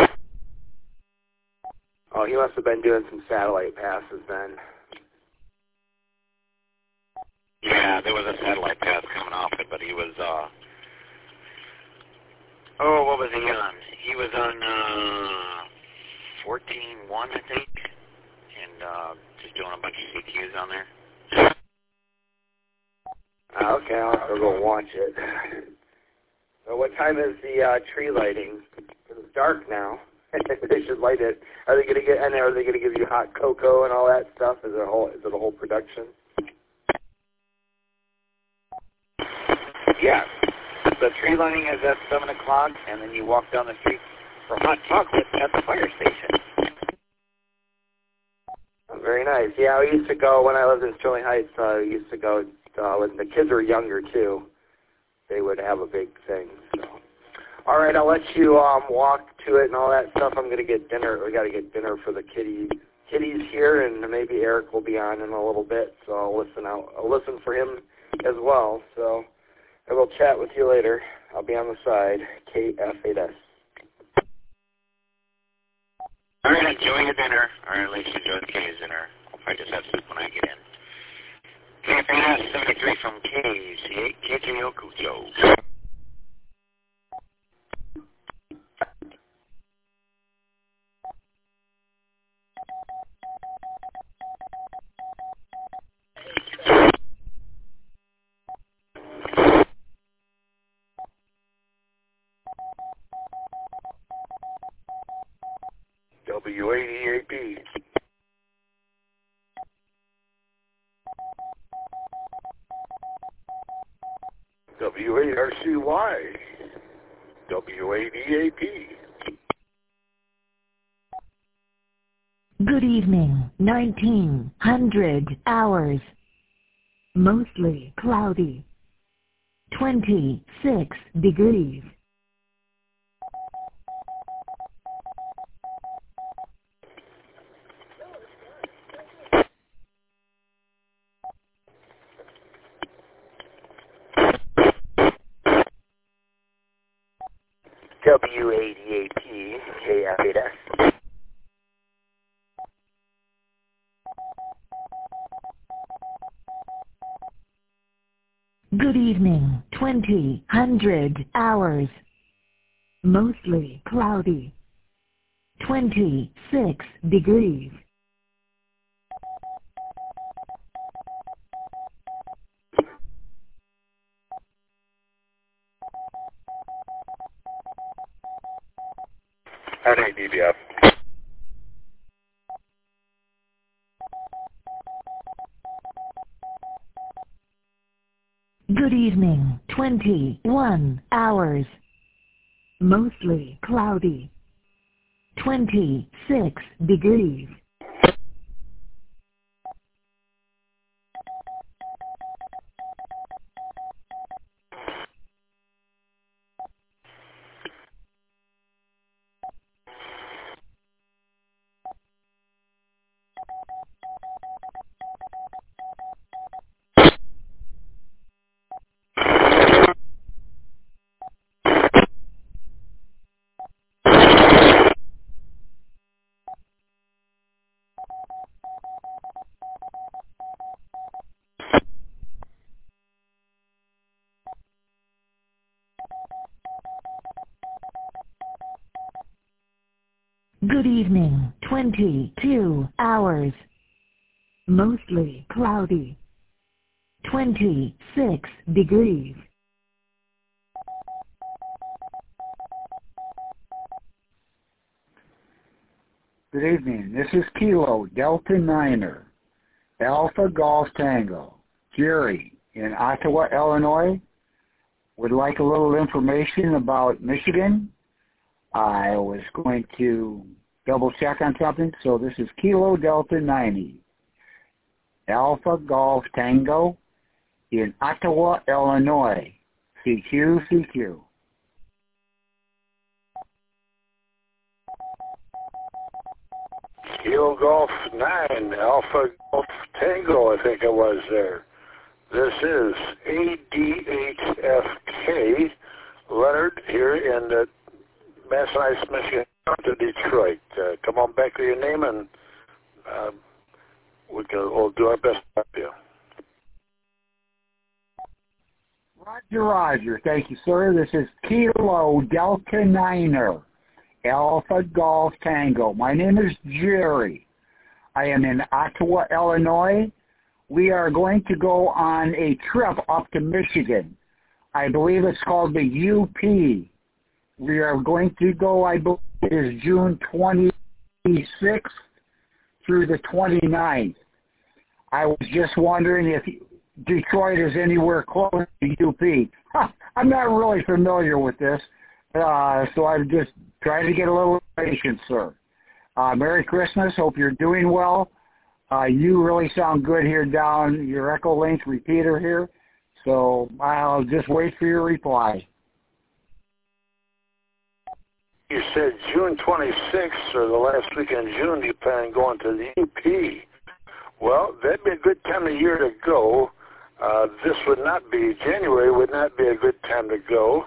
Oh, he must have been doing some satellite passes then. Yeah, there was a satellite pass coming off it, but he was, uh, oh, what was he on? He was on, uh, fourteen one, I think, and, uh, just doing a bunch of C Qs on there. Uh, okay, I'll have to go watch it. So what time is the, uh, tree lighting? It's dark now. They should light it. Are they going to get? And are they going to give you hot cocoa and all that stuff? Is it a whole? Is it a whole production? Yeah. The tree lighting is at seven o'clock, and then you walk down the street for hot chocolate at the fire station. Oh, very nice. Yeah, I used to go when I lived in Sterling Heights. Uh, I used to go uh, when the kids were younger too. they would have a big thing. So, all right, I'll let you um, walk to it and all that stuff. I'm gonna get dinner. We got to get dinner for the kitty kitties here, and maybe Eric will be on in a little bit. So I'll listen out. I'll listen for him as well. So I will chat with you later. I'll be on the side. K F eight S. All right, enjoy your dinner, or at least enjoy the kitties' dinner. I'll probably just have soup when I get in. K F eight S seventy-three from K C eight K J O Cujo. W eighty-eight B. W eight R C Y. W eighty-eight B. Good evening, nineteen hundred hours. Mostly cloudy. twenty-six degrees. W eighty-eight P K F eight S. Good evening, twenty hundred hours. Mostly cloudy. twenty-six degrees. N A D B F. Good evening, twenty-one hours. Mostly cloudy. twenty-six degrees. Good evening, twenty-two hours. Mostly cloudy. twenty-six degrees. Good evening. This is Kilo Delta Niner, Alpha Golf Tango, Jerry in Ottawa, Illinois. Would like a little information about Michigan. I was going to double check on something, so this is Kilo Delta ninety, Alpha Golf Tango in Ottawa, Illinois. C Q, C Q. Kilo Golf nine, Alpha Golf Tango, I think it was there. This is A D H F K, Leonard, here in the Massachusetts, Michigan, to Detroit. Uh, come on back to your name, and uh, we can, we'll do our best to help you. Roger, Roger. Thank you, sir. This is Kilo Delta Niner, Alpha Golf Tango. My name is Jerry. I am in Ottawa, Illinois. We are going to go on a trip up to Michigan. I believe it's called the U P. We are going to go, I believe it is June twenty-sixth through the twenty-ninth. I was just wondering if Detroit is anywhere close to U P. Huh, I'm not really familiar with this, uh, so I'm just trying to get a little information, sir. Uh, Merry Christmas. Hope you're doing well. Uh, you really sound good here down your Echo Link repeater here. So I'll just wait for your reply. You said June twenty-sixth or the last week in June you plan on going to the U P. Well, that'd be a good time of year to go. Uh, this would not be, January would not be a good time to go.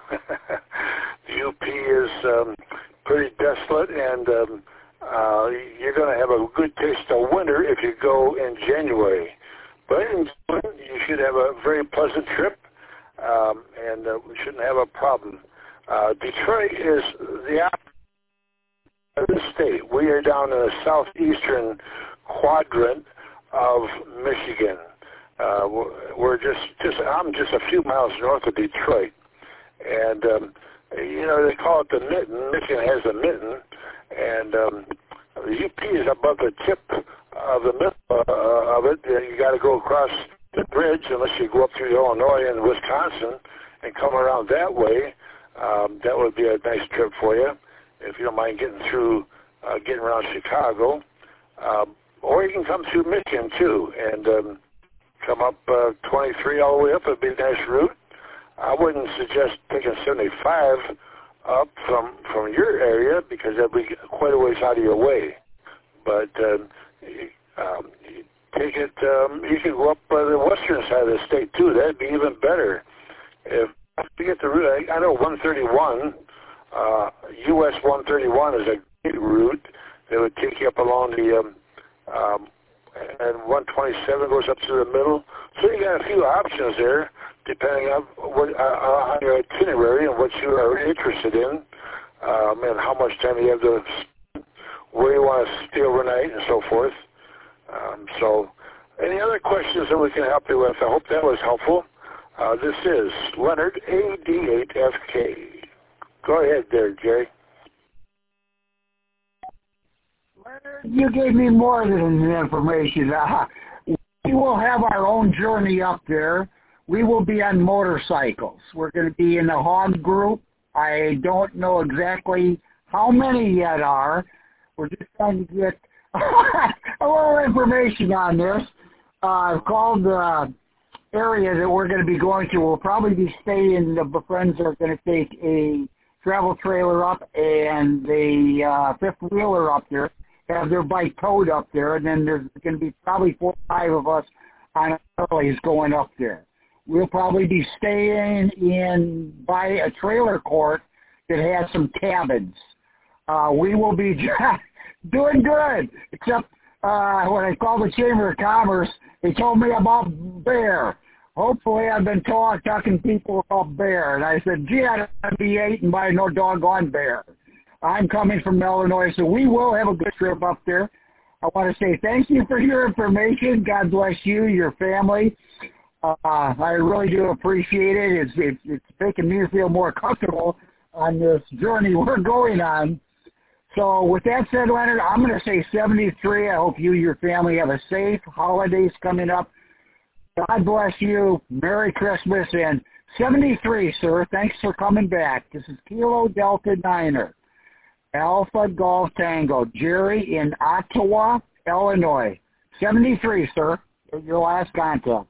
The U P is um, pretty desolate, and um, uh, you're going to have a good taste of winter if you go in January. But in June, you should have a very pleasant trip, um, and uh, we shouldn't have a problem. Uh, Detroit is the opposite of the state. We are down in the southeastern quadrant of Michigan. Uh, we're just, just, I'm just a few miles north of Detroit. And, um, you know, they call it the mitten. Michigan has a mitten. And um, the U P is above the tip of the middle uh, of it. You got to go across the bridge unless you go up through Illinois and Wisconsin and come around that way. Um, that would be a nice trip for you if you don't mind getting through, uh, getting around Chicago. Um, or you can come through Michigan, too, and um, come up uh, twenty-three all the way up. It would be a nice route. I wouldn't suggest taking seventy-five up from, from your area because that would be quite a ways out of your way. But um, um, you take it, um, you can go up uh, the western side of the state, too. That would be even better. If you get the route, I know one thirty-one, uh, U S one thirty-one is a great route that would take you up along the, um, um, and one twenty-seven goes up to the middle. So you got a few options there, depending on what, uh, on your itinerary and what you are interested in, um, and how much time you have to, where you want to stay overnight and so forth. Um, so any other questions that we can help you with? I hope that was helpful. Uh, this is Leonard, A D eight F K. Go ahead there, Jerry. You gave me more than the information. Uh, we will have our own journey up there. We will be on motorcycles. We're going to be in a hog group. I don't know exactly how many yet are. We're just trying to get a little information on this. Uh, I've called the uh, area that we're going to be going to. We'll probably be staying. The friends are going to take a travel trailer up and the uh, fifth wheeler up there, have their bike towed up there, and then there's going to be probably four or five of us on Harleys going up there. We'll probably be staying in by a trailer court that has some cabins. Uh, we will be doing good, except uh, when I called the Chamber of Commerce, they told me about bear. Hopefully I've been talk, talking to people about bear. And I said, gee, I don't want to be eaten by no doggone bear. I'm coming from Illinois, so we will have a good trip up there. I want to say thank you for your information. God bless you, your family. Uh, I really do appreciate it. It's, it's, it's making me feel more comfortable on this journey we're going on. So with that said, Leonard, I'm going to say seventy-three. I hope you and your family have a safe holidays coming up. God bless you. Merry Christmas. And seventy-three, sir. Thanks for coming back. This is Kilo Delta Niner, Alpha Golf Tango. Jerry in Ottawa, Illinois. seventy-three, sir. Your last contact.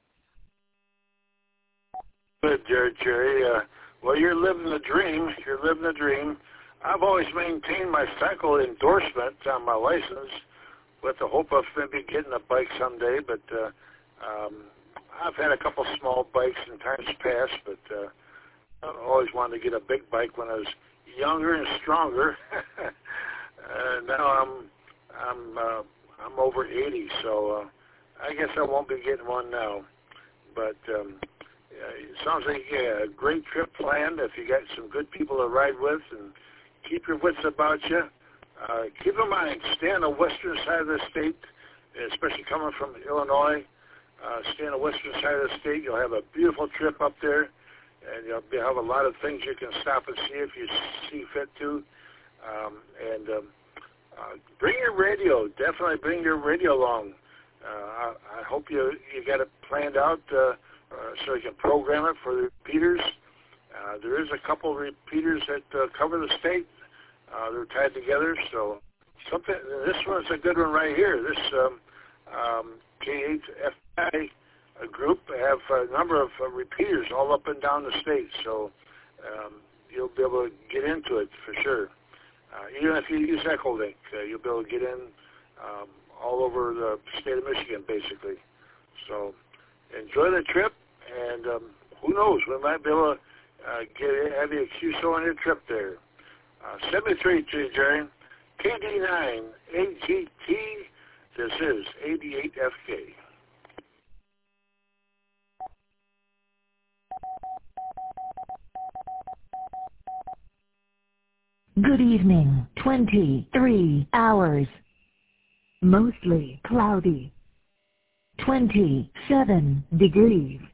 Good, Jerry. Jerry. Uh, well, you're living the dream. You're living the dream. I've always maintained my cycle endorsement on my license with the hope of maybe getting a bike someday, but uh, um, I've had a couple small bikes in times past, but uh, I always wanted to get a big bike when I was younger and stronger. uh, now I'm I'm uh, I'm over eighty, so uh, I guess I won't be getting one now. But um, it sounds like you got a great trip planned if you got some good people to ride with, and keep your wits about you. Uh, keep in mind, stay on the western side of the state, especially coming from Illinois. Uh, stay on the western side of the state. You'll have a beautiful trip up there, and you'll be, have a lot of things you can stop and see if you see fit to. Um, and um, uh, bring your radio. Definitely bring your radio along. Uh, I, I hope you you got it planned out uh, uh, so you can program it for the repeaters. Uh, there is a couple of repeaters that uh, cover the state. Uh, they're tied together, so something. This one's a good one right here. This um, um, K eight F I a group, have a number of uh, repeaters all up and down the state, so um, you'll be able to get into it for sure. Uh, even if you use Echolink, uh, you'll be able to get in um, all over the state of Michigan, basically. So enjoy the trip, and um, who knows, we might be able to uh, get have you a Q S O on your trip there. Uh, seven three three, Jerry, K D nine A G T, this is eighty-eight F K. Good evening, twenty-three hours. Mostly cloudy. twenty-seven degrees.